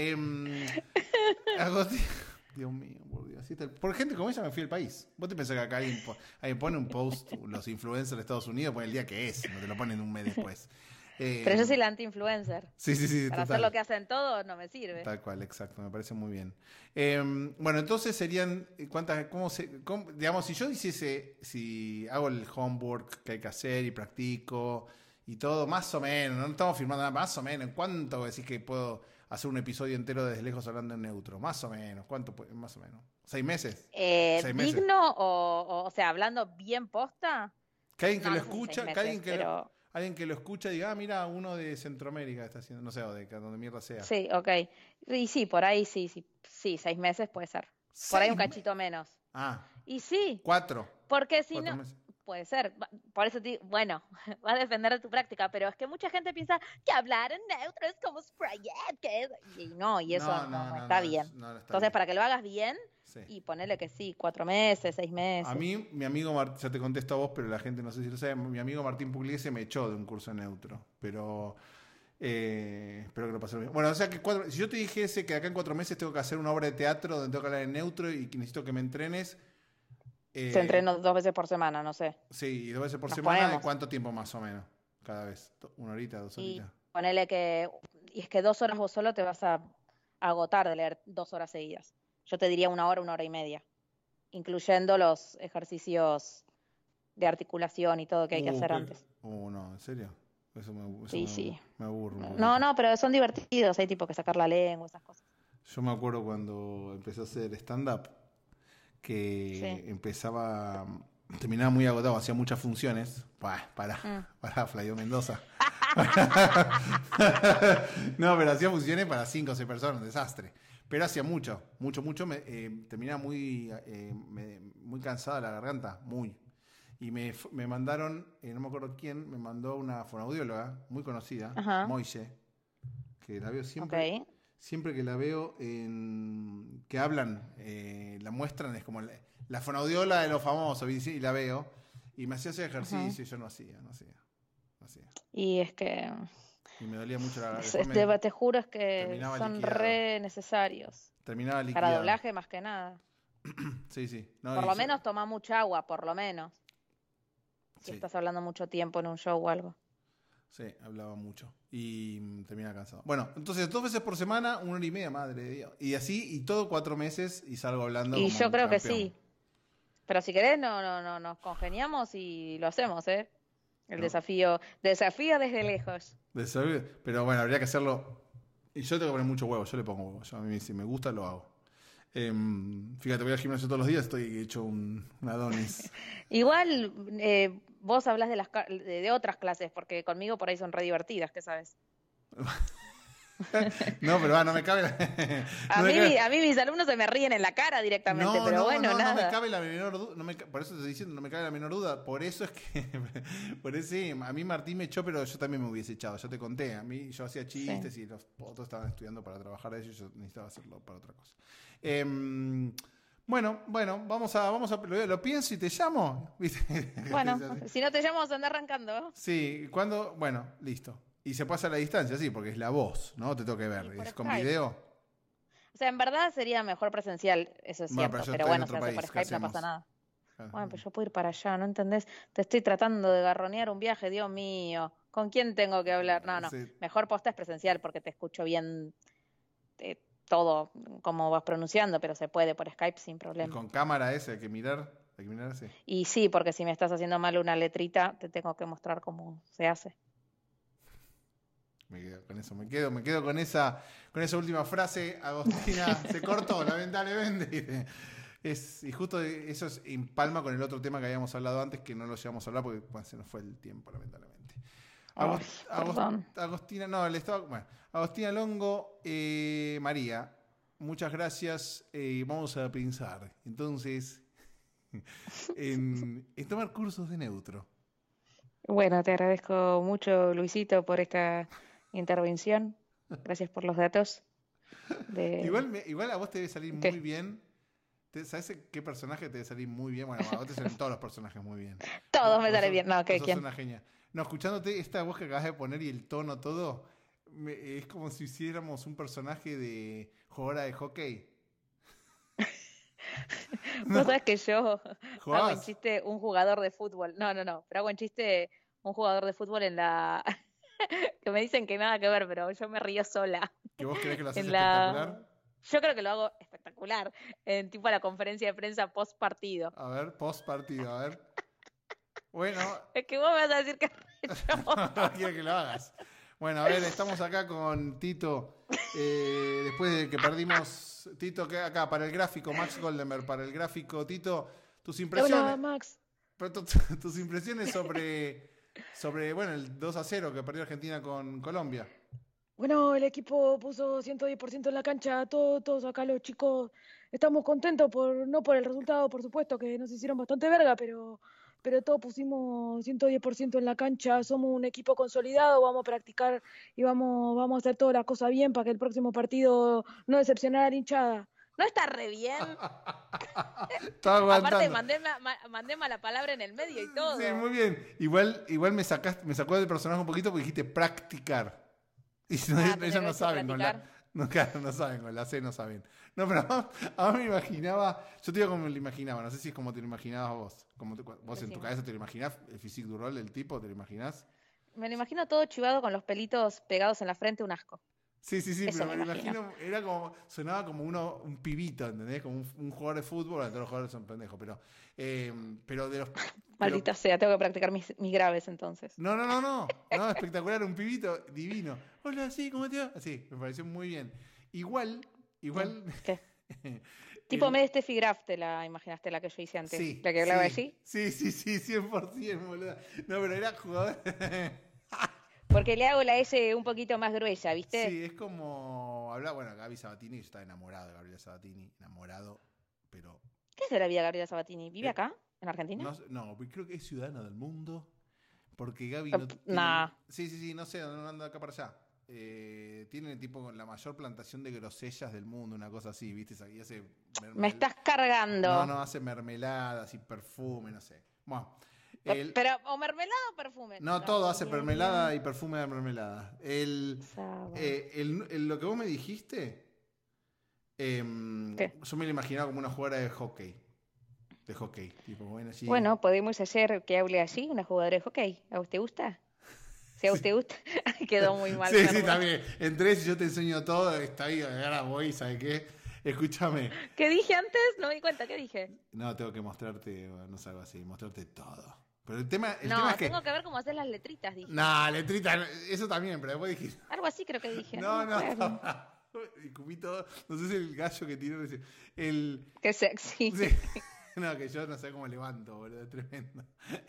Agustín, Dios mío, por Dios. Por gente como ella me fui al país. ¿Vos te pensás que acá alguien pone un post, los influencers de Estados Unidos, pone el día que es, no te lo ponen un mes después? Pero yo soy la anti-influencer. Sí, para total. hacer lo que hacen todos no me sirve. Tal cual, exacto, me parece muy bien. Bueno, entonces serían, digamos, si yo hiciese, si hago el homework que hay que hacer y practico y todo, más o menos, no estamos firmando nada, más o menos, ¿en cuánto decís que puedo hacer un episodio entero desde lejos hablando en neutro? Más o menos, ¿cuánto? Más o menos. ¿6 meses? 6 meses. ¿Digno o sea, hablando bien posta? Que alguien que No, lo no sé si escucha, 6 que alguien meses, que pero... alguien que lo escucha y diga, mira, uno de Centroamérica está haciendo, no sé, o de donde mierda sea. Sí, ok. Y sí, por ahí sí, 6 meses puede ser. Por ahí un cachito menos. Ah. Y sí. 4. Porque si 4 no, meses. puede ser. Por eso, bueno, va a depender de tu práctica, pero es que mucha gente piensa que hablar en neutro es como sprayet, y no, y eso no está bien. Entonces, para que lo hagas bien, sí. Y ponele que sí, 4 meses, 6 meses. A mí, mi amigo Martín, ya te contesto a vos, pero la gente no sé si lo sabe, mi amigo Martín Pugliese me echó de un curso en neutro, pero espero que lo pase bien. Bueno, o sea que si yo te dijese que acá en 4 meses tengo que hacer una obra de teatro donde tengo que hablar en neutro y que necesito que me entrenes. Se entreno 2 veces por semana, no sé. Sí, y 2 veces por semana, ponemos. ¿De cuánto tiempo más o menos? Cada vez, 1 horita, 2 horitas. Ponele que, y es que 2 horas vos solo te vas a agotar de leer 2 horas seguidas. Yo te diría 1 hora y media, incluyendo los ejercicios de articulación y todo que hay que hacer antes. No, ¿en serio? Eso sí. Me aburro. No, pero son divertidos, hay tipo que sacar la lengua, esas cosas. Yo me acuerdo cuando empecé a hacer stand-up, que terminaba muy agotado, hacía muchas funciones, para Flavio Mendoza. No, pero hacía funciones para 5 o 6 personas, un desastre. Pero hacía mucho, terminaba muy cansada la garganta, muy. Y me mandaron, no me acuerdo quién, me mandó una fonoaudióloga muy conocida, Moise, que la veo siempre. Okay. Siempre que la veo que hablan, la muestran, es como la fonoaudióloga de los famosos, y la veo, y me hacía hacer ejercicio y yo no hacía. Y es que... Y me dolía mucho la garganta. Te juro es que son re necesarios. Terminaba liquidado. Para doblaje más que nada. Sí. No, por lo menos toma mucha agua, por lo menos. Si estás hablando mucho tiempo en un show o algo. Sí, hablaba mucho y terminaba cansado. Bueno, entonces 2 veces por semana, 1 hora y media, madre de Dios. Y así, y todo 4 meses y salgo hablando. Y yo creo que sí. Pero si querés, no, nos congeniamos y lo hacemos, ¿eh? El desafío desde lejos. Pero bueno, habría que hacerlo. Y yo tengo que poner mucho huevo, yo le pongo huevo. A mí si me gusta, lo hago. Fíjate, voy al gimnasio todos los días, estoy hecho un Adonis. Igual vos hablas de otras clases, porque conmigo por ahí son re divertidas, ¿qué sabes? No, pero no me cabe a mí mis alumnos se me ríen en la cara directamente, pero bueno, nada. No me cabe la menor duda, por eso te estoy diciendo, no me cabe la menor duda, por eso es que, a mí Martín me echó, pero yo también me hubiese echado, ya te conté, yo hacía chistes y los otros estaban estudiando para trabajar de ellos, yo necesitaba hacerlo para otra cosa. Bueno, vamos a lo pienso y te llamo. Bueno, si no te llamo vas a andar arrancando. Sí, bueno, listo. Y se pasa a la distancia, sí, porque es la voz, ¿no? Te tengo que ver, es con video. O sea, en verdad sería mejor presencial, eso es cierto, pero bueno, si hace por Skype no pasa nada. Bueno, pero yo puedo ir para allá, ¿no entendés? Te estoy tratando de garronear un viaje, Dios mío. ¿Con quién tengo que hablar? No, sí. Mejor posta es presencial porque te escucho bien todo como vas pronunciando, pero se puede por Skype sin problema. Y con cámara hay que mirar así. Y sí, porque si me estás haciendo mal una letrita, te tengo que mostrar cómo se hace. Me quedo con eso, me quedo con esa última frase. Agostina se cortó, lamentablemente. Y justo eso empalma con el otro tema que habíamos hablado antes, que no lo llevamos a hablar porque se nos fue el tiempo, lamentablemente. Perdón. Agostina, no, le estaba. Bueno, Agostina Longo, María, muchas gracias. Vamos a pensar. Entonces, en tomar cursos de neutro. Bueno, te agradezco mucho, Luisito, por esta intervención. Gracias por los datos. Igual a vos te debe salir muy bien. ¿Sabes qué personaje te debe salir muy bien? Bueno, a vos te salen todos los personajes muy bien. Todos me salen bien. No, Vos sos ¿quién? una genia. No, escuchándote esta voz que acabas de poner y el tono, todo, es como si hiciéramos un personaje de jugadora de hockey. Vos sabés que yo hago ¿Jugabas? en chiste un jugador de fútbol. No, pero hago en chiste un jugador de fútbol en la... que me dicen que nada que ver, pero yo me río sola. ¿Que vos creés que lo haces En la... espectacular? Yo creo que lo hago espectacular, en tipo la conferencia de prensa post partido. A ver, post partido, a ver. Bueno, Es que vos me vas a decir que no quiero que lo hagas. Bueno, a ver, estamos acá con Tito. Después de que perdimos, Tito, que acá para el gráfico, Max Goldenberg, para el gráfico, Tito, tus impresiones. Hola, Max. Pero tus impresiones sobre, bueno, el 2-0 que perdió Argentina con Colombia. Bueno, el equipo puso 110% en la cancha, todos acá los chicos estamos contentos no por el resultado, por supuesto, que nos hicieron bastante verga, pero todos pusimos 110% en la cancha, somos un equipo consolidado, vamos a practicar y vamos a hacer todas las cosas bien para que el próximo partido no decepcionara a la hinchada. ¿No está re bien? Estaba aguantando. Aparte mandé mala palabra en el medio y todo. Sí, muy bien. Igual me sacó del personaje un poquito porque dijiste practicar. Y si no, ellos no saben con la... No saben, con la C no saben. No, pero a mí me imaginaba, yo te digo como me lo imaginaba, no sé si es como te lo imaginabas vos. Vos en tu cabeza te lo imaginás, el physique du rol del tipo, ¿te lo imaginás? Me lo imagino todo chivado con los pelitos pegados en la frente, un asco. Sí, Eso pero me me lo imagino. imagino, sonaba como un pibito, ¿entendés? Como un jugador de fútbol, bueno, todos los jugadores son pendejos, pero de los... Maldita sea, tengo que practicar mis graves entonces. No, espectacular, un pibito divino. Hola, sí, ¿cómo te va? Así, me pareció muy bien. Igual... ¿Qué? Tipo Steffi Graf, te la imaginaste, la que yo hice antes. Sí, la que hablaba así. Sí, 100%, boludo. No, pero era jugador... Porque le hago la S un poquito más gruesa, ¿viste? Sí, es como hablar, bueno, Gaby Sabatini, yo estaba enamorado de Gabriela Sabatini, enamorado, pero... ¿Qué se la vida Gabriela Sabatini? ¿Vive acá, en Argentina? No, creo que es ciudadana del mundo, porque Gaby no no tiene... Nah. Sí, no sé, no anda acá para allá. Tiene tipo la mayor plantación de grosellas del mundo, una cosa así, ¿viste? Y hace Me estás cargando. No, hace mermeladas y perfume, no sé. Bueno... Pero, ¿o mermelada o perfume? No, todo hace mermelada y perfume de mermelada. Lo que vos me dijiste, yo me lo imaginaba como una jugadora de hockey. Tipo, bueno, así. Bueno, podemos hacer que hable así, una jugadora de hockey. ¿A usted gusta? Si a usted gusta, quedó muy mal. Sí, también. Entre si yo te enseño todo, está ahí, ahora voy, ¿sabes qué? Escúchame. ¿Qué dije antes? No me di cuenta, ¿qué dije? No, tengo que mostrarte, no sé, algo así, mostrarte todo. Pero el tema es que... tengo que ver cómo hacer las letritas, dije. No, letrita, eso también, pero después dijiste... Algo así creo que dije. No. Y Cupito, no sé si el gallo que tiró, Qué sexy. Sí. No, que yo no sé cómo levanto, boludo, es tremendo.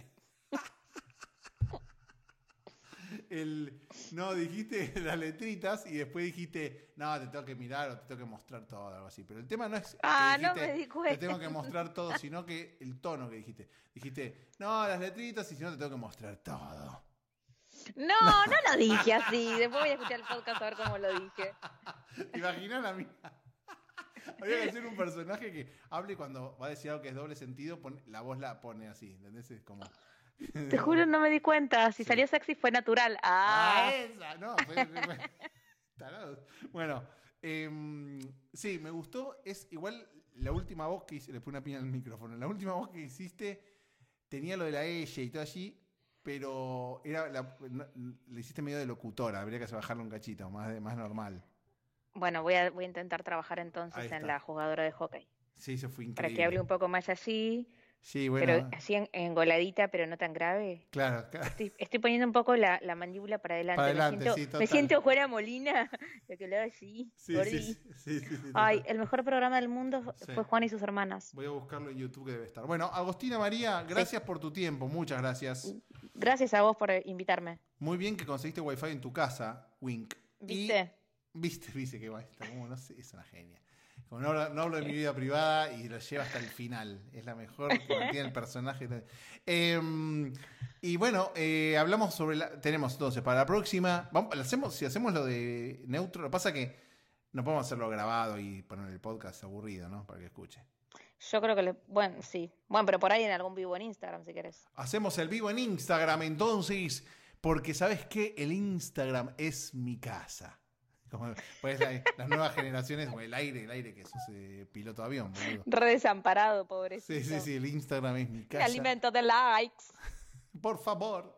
No, dijiste las letritas y después dijiste, no, te tengo que mirar o te tengo que mostrar todo, algo así. Pero el tema no es que no me di cuenta. te tengo que mostrar todo, sino que el tono que dijiste. Dijiste, no, las letritas y si no te tengo que mostrar todo. No lo dije así. Después voy a escuchar el podcast a ver cómo lo dije. Imaginá la mía. Habría que hacer un personaje que hable cuando va a decir algo que es doble sentido, la voz la pone así, ¿entendés? Es como... Te juro, no me di cuenta. Si salió sexy fue natural. Esa, no, fue tarados. Bueno, sí, me gustó. Es igual la última voz que hice, le puse una piña en el micrófono. La última voz que hiciste tenía lo de la ella y todo allí, pero le hiciste medio de locutora. Habría que bajarle un cachito, más normal. Bueno, voy a intentar trabajar entonces en la jugadora de hockey. Sí, eso fue increíble. Para que hable un poco más así. Sí, bueno. Pero así engoladita, pero no tan grave. Claro. Estoy poniendo un poco la mandíbula para adelante. Para adelante, sí, total. Me siento Juana Molina, lo que lo hago así. Sí. Ay, el mejor programa del mundo fue Juan y sus hermanas. Voy a buscarlo en YouTube que debe estar. Bueno, Agostina María, gracias por tu tiempo. Muchas gracias. Gracias a vos por invitarme. Muy bien que conseguiste wifi en tu casa, Wink. ¿Viste? Viste que guay está, como no sé, es una genia. Como no hablo de mi vida privada y lo lleva hasta el final. Es la mejor que tiene el personaje. Y bueno, hablamos sobre tenemos entonces para la próxima. Si hacemos lo de neutro, lo que pasa que no podemos hacerlo grabado y poner el podcast aburrido, ¿no? Para que escuche. Yo creo que bueno, sí. Bueno, pero por ahí en algún vivo en Instagram, si querés. Hacemos el vivo en Instagram entonces, porque ¿sabes qué? El Instagram es mi casa. Como, pues las nuevas generaciones, el aire que sos piloto de avión, boludo. Re desamparado, pobrecito. Sí, el Instagram es mi casa. Alimento de likes. Por favor.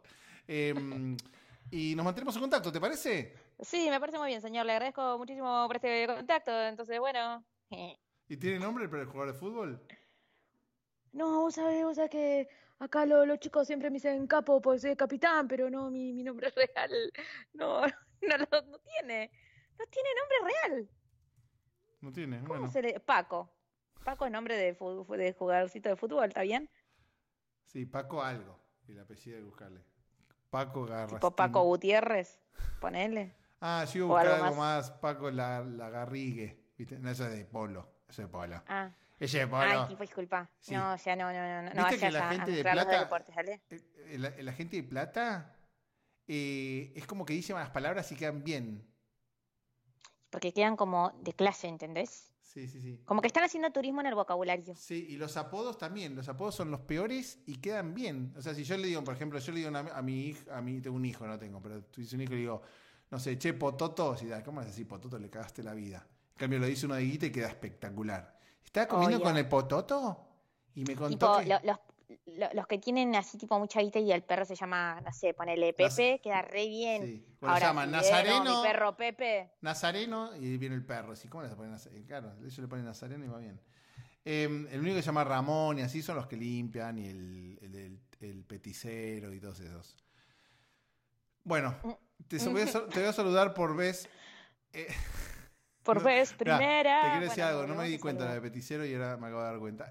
Y nos mantenemos en contacto, ¿te parece? Sí, me parece muy bien, señor. Le agradezco muchísimo por este contacto. Entonces, bueno. ¿Y tiene nombre para el jugador de fútbol? No, vos sabés que acá los chicos siempre me dicen capo por ser capitán, pero no, mi nombre real no tiene. No tiene nombre real. No tiene, ¿Cómo bueno. se le... Paco. Paco es nombre de jugadorcito de fútbol, ¿está bien? Sí, Paco algo. Y el apellido de buscarle. Paco Garrastini. Tipo Paco Gutiérrez, ponele. Ah, yo iba a buscar algo más. Paco la Garrigue. ¿Viste? No, eso es de Polo. Eso es de Polo. Ah. Ese de Polo. Ay, tipo, disculpa. Sí. No, ya no. ¿Viste que la gente de Plata... Plata... deportes, ¿vale? La gente de Plata es como que dice malas palabras y quedan bien. Porque quedan como de clase, ¿entendés? Sí. Como que están haciendo turismo en el vocabulario. Sí, y los apodos también. Los apodos son los peores y quedan bien. O sea, si yo le digo, por ejemplo, a mi hijo, tengo un hijo, no tengo, pero tú dices un hijo y le digo, no sé, che, Pototo, si ¿cómo es así, Pototo? Le cagaste la vida. En cambio, lo dice uno de Guita y queda espectacular. ¿Estaba comiendo con el Pototo? Y me contó tipo, que... los que tienen así tipo mucha guita y el perro se llama, no sé, ponele Pepe, queda re bien. Sí. Cuando Ahora, llaman si Nazareno, mi perro Pepe. Nazareno, y viene el perro. Así, ¿cómo le ponen Nazareno? Claro, ellos le ponen Nazareno y va bien. El único que se llama Ramón y así son los que limpian y el peticero y todos esos. Bueno, te voy a saludar por vez. Por vez primera. Te quiero decir algo, no me di cuenta de peticero y ahora me acabo de dar cuenta.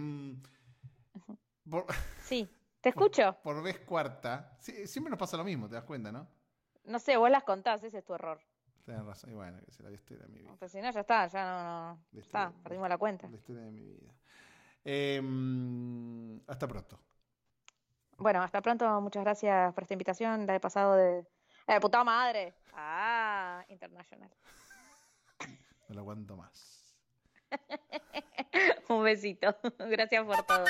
Sí, te escucho. Por vez cuarta. Sí, siempre nos pasa lo mismo, te das cuenta, ¿no? No sé, vos las contás, ese es tu error. Tenés razón, y bueno, que se la historia de mi vida. Pues si no, ya está, ya no. Está, perdimos la cuenta. La historia de mi vida. Hasta pronto. Bueno, hasta pronto, muchas gracias por esta invitación. La he pasado de puta madre. International. No lo aguanto más. Un besito. Gracias por todo.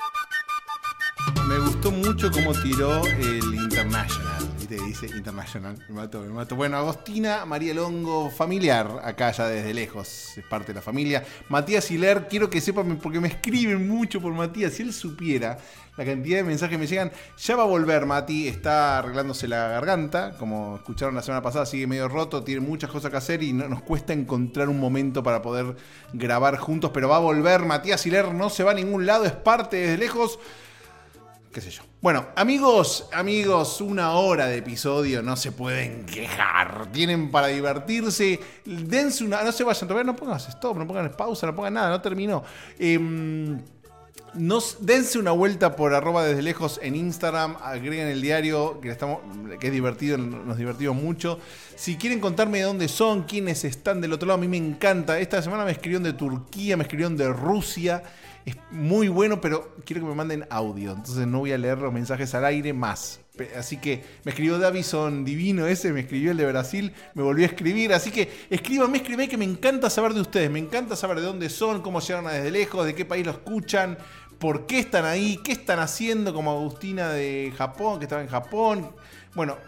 Me gustó mucho cómo tiró el International. Y te dice International. Me mató. Bueno, Agostina María Longo, familiar, acá ya desde lejos. Es parte de la familia. Matías Hiler, quiero que sepan, porque me escriben mucho por Matías. Si él supiera la cantidad de mensajes que me llegan. Ya va a volver, Mati. Está arreglándose la garganta. Como escucharon la semana pasada, sigue medio roto. Tiene muchas cosas que hacer y nos cuesta encontrar un momento para poder grabar juntos. Pero va a volver. Matías Hiler no se va a ningún lado. Es parte desde lejos. Qué sé yo. Bueno, amigos, 1 hora de episodio, no se pueden quejar. Tienen para divertirse. Dense una... No se vayan, todavía no pongan stop, no pongan pausa, no pongan nada, no terminó. Dense una vuelta por @desde lejos en Instagram, agreguen el diario, que es divertido, nos divertimos mucho. Si quieren contarme de dónde son, quiénes están del otro lado, a mí me encanta. Esta semana me escribieron de Turquía, me escribieron de Rusia. Es muy bueno, pero quiero que me manden audio. Entonces no voy a leer los mensajes al aire más. Así que me escribió Davison Divino ese, me escribió el de Brasil, me volvió a escribir. Así que escríbanme, que me encanta saber de ustedes. Me encanta saber de dónde son, cómo llegaron a desde lejos, de qué país lo escuchan, por qué están ahí, qué están haciendo, como Agustina de Japón, que estaba en Japón. Bueno,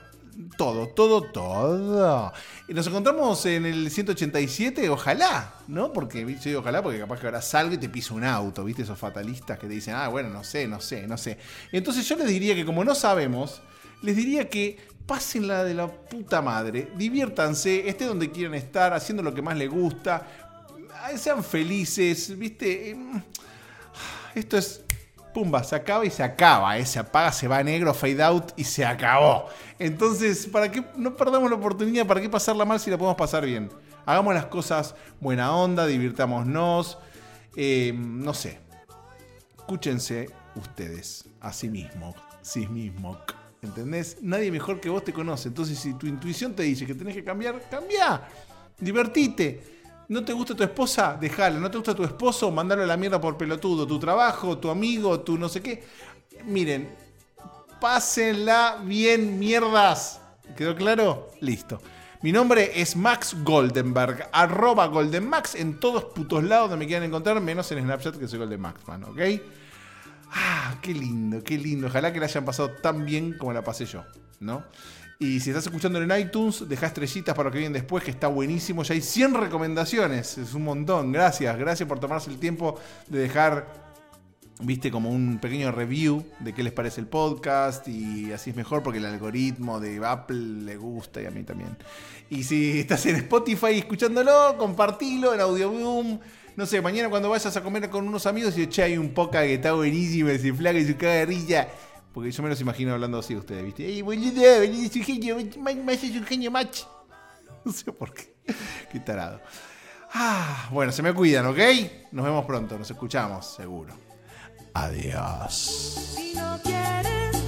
todo. Y nos encontramos en el 187, ojalá, ¿no? Porque yo digo ojalá porque capaz que ahora salgo y te piso un auto, ¿viste? Esos fatalistas que te dicen, bueno, no sé. Entonces yo les diría que como no sabemos, les diría que pásenla de la puta madre, diviértanse, estén donde quieran estar, haciendo lo que más les gusta, sean felices, ¿viste? Esto es... Pumba, se acaba y se acaba, se apaga, se va a negro, fade out y se acabó. Entonces, ¿para qué no perdamos la oportunidad? ¿Para qué pasarla mal si la podemos pasar bien? Hagamos las cosas buena onda, divirtámonos, no sé. Escúchense ustedes a sí mismo. ¿Entendés? Nadie mejor que vos te conoce. Entonces, si tu intuición te dice que tenés que cambiar, cambia. Divertite. ¿No te gusta tu esposa? Dejala. ¿No te gusta tu esposo? Mandalo a la mierda por pelotudo. Tu trabajo, tu amigo, tu no sé qué. Miren, pásenla bien, mierdas. ¿Quedó claro? Listo. Mi nombre es Max Goldenberg, @GoldenMax en todos putos lados donde me quieran encontrar, menos en Snapchat que soy GoldenMax, man, ¿ok? Qué lindo, qué lindo. Ojalá que la hayan pasado tan bien como la pasé yo, ¿no? Y si estás escuchando en iTunes, deja estrellitas para lo que viene después, que está buenísimo. Ya hay 100 recomendaciones, es un montón. Gracias por tomarse el tiempo de dejar... Viste, como un pequeño review de qué les parece el podcast, y así es mejor porque el algoritmo de Apple le gusta y a mí también. Y si estás en Spotify escuchándolo, compartilo en Audioboom. No sé, mañana cuando vayas a comer con unos amigos y che, hay un podcast que está buenísimo, ese flaco y su cagarrilla. Porque yo me los imagino hablando así de ustedes, ¿viste? ¡Ey, boludo! Es un genio, más es un genio match. No sé por qué. Qué tarado. Bueno, se me cuidan, ¿ok? Nos vemos pronto, nos escuchamos, seguro. Adiós. Si no quieres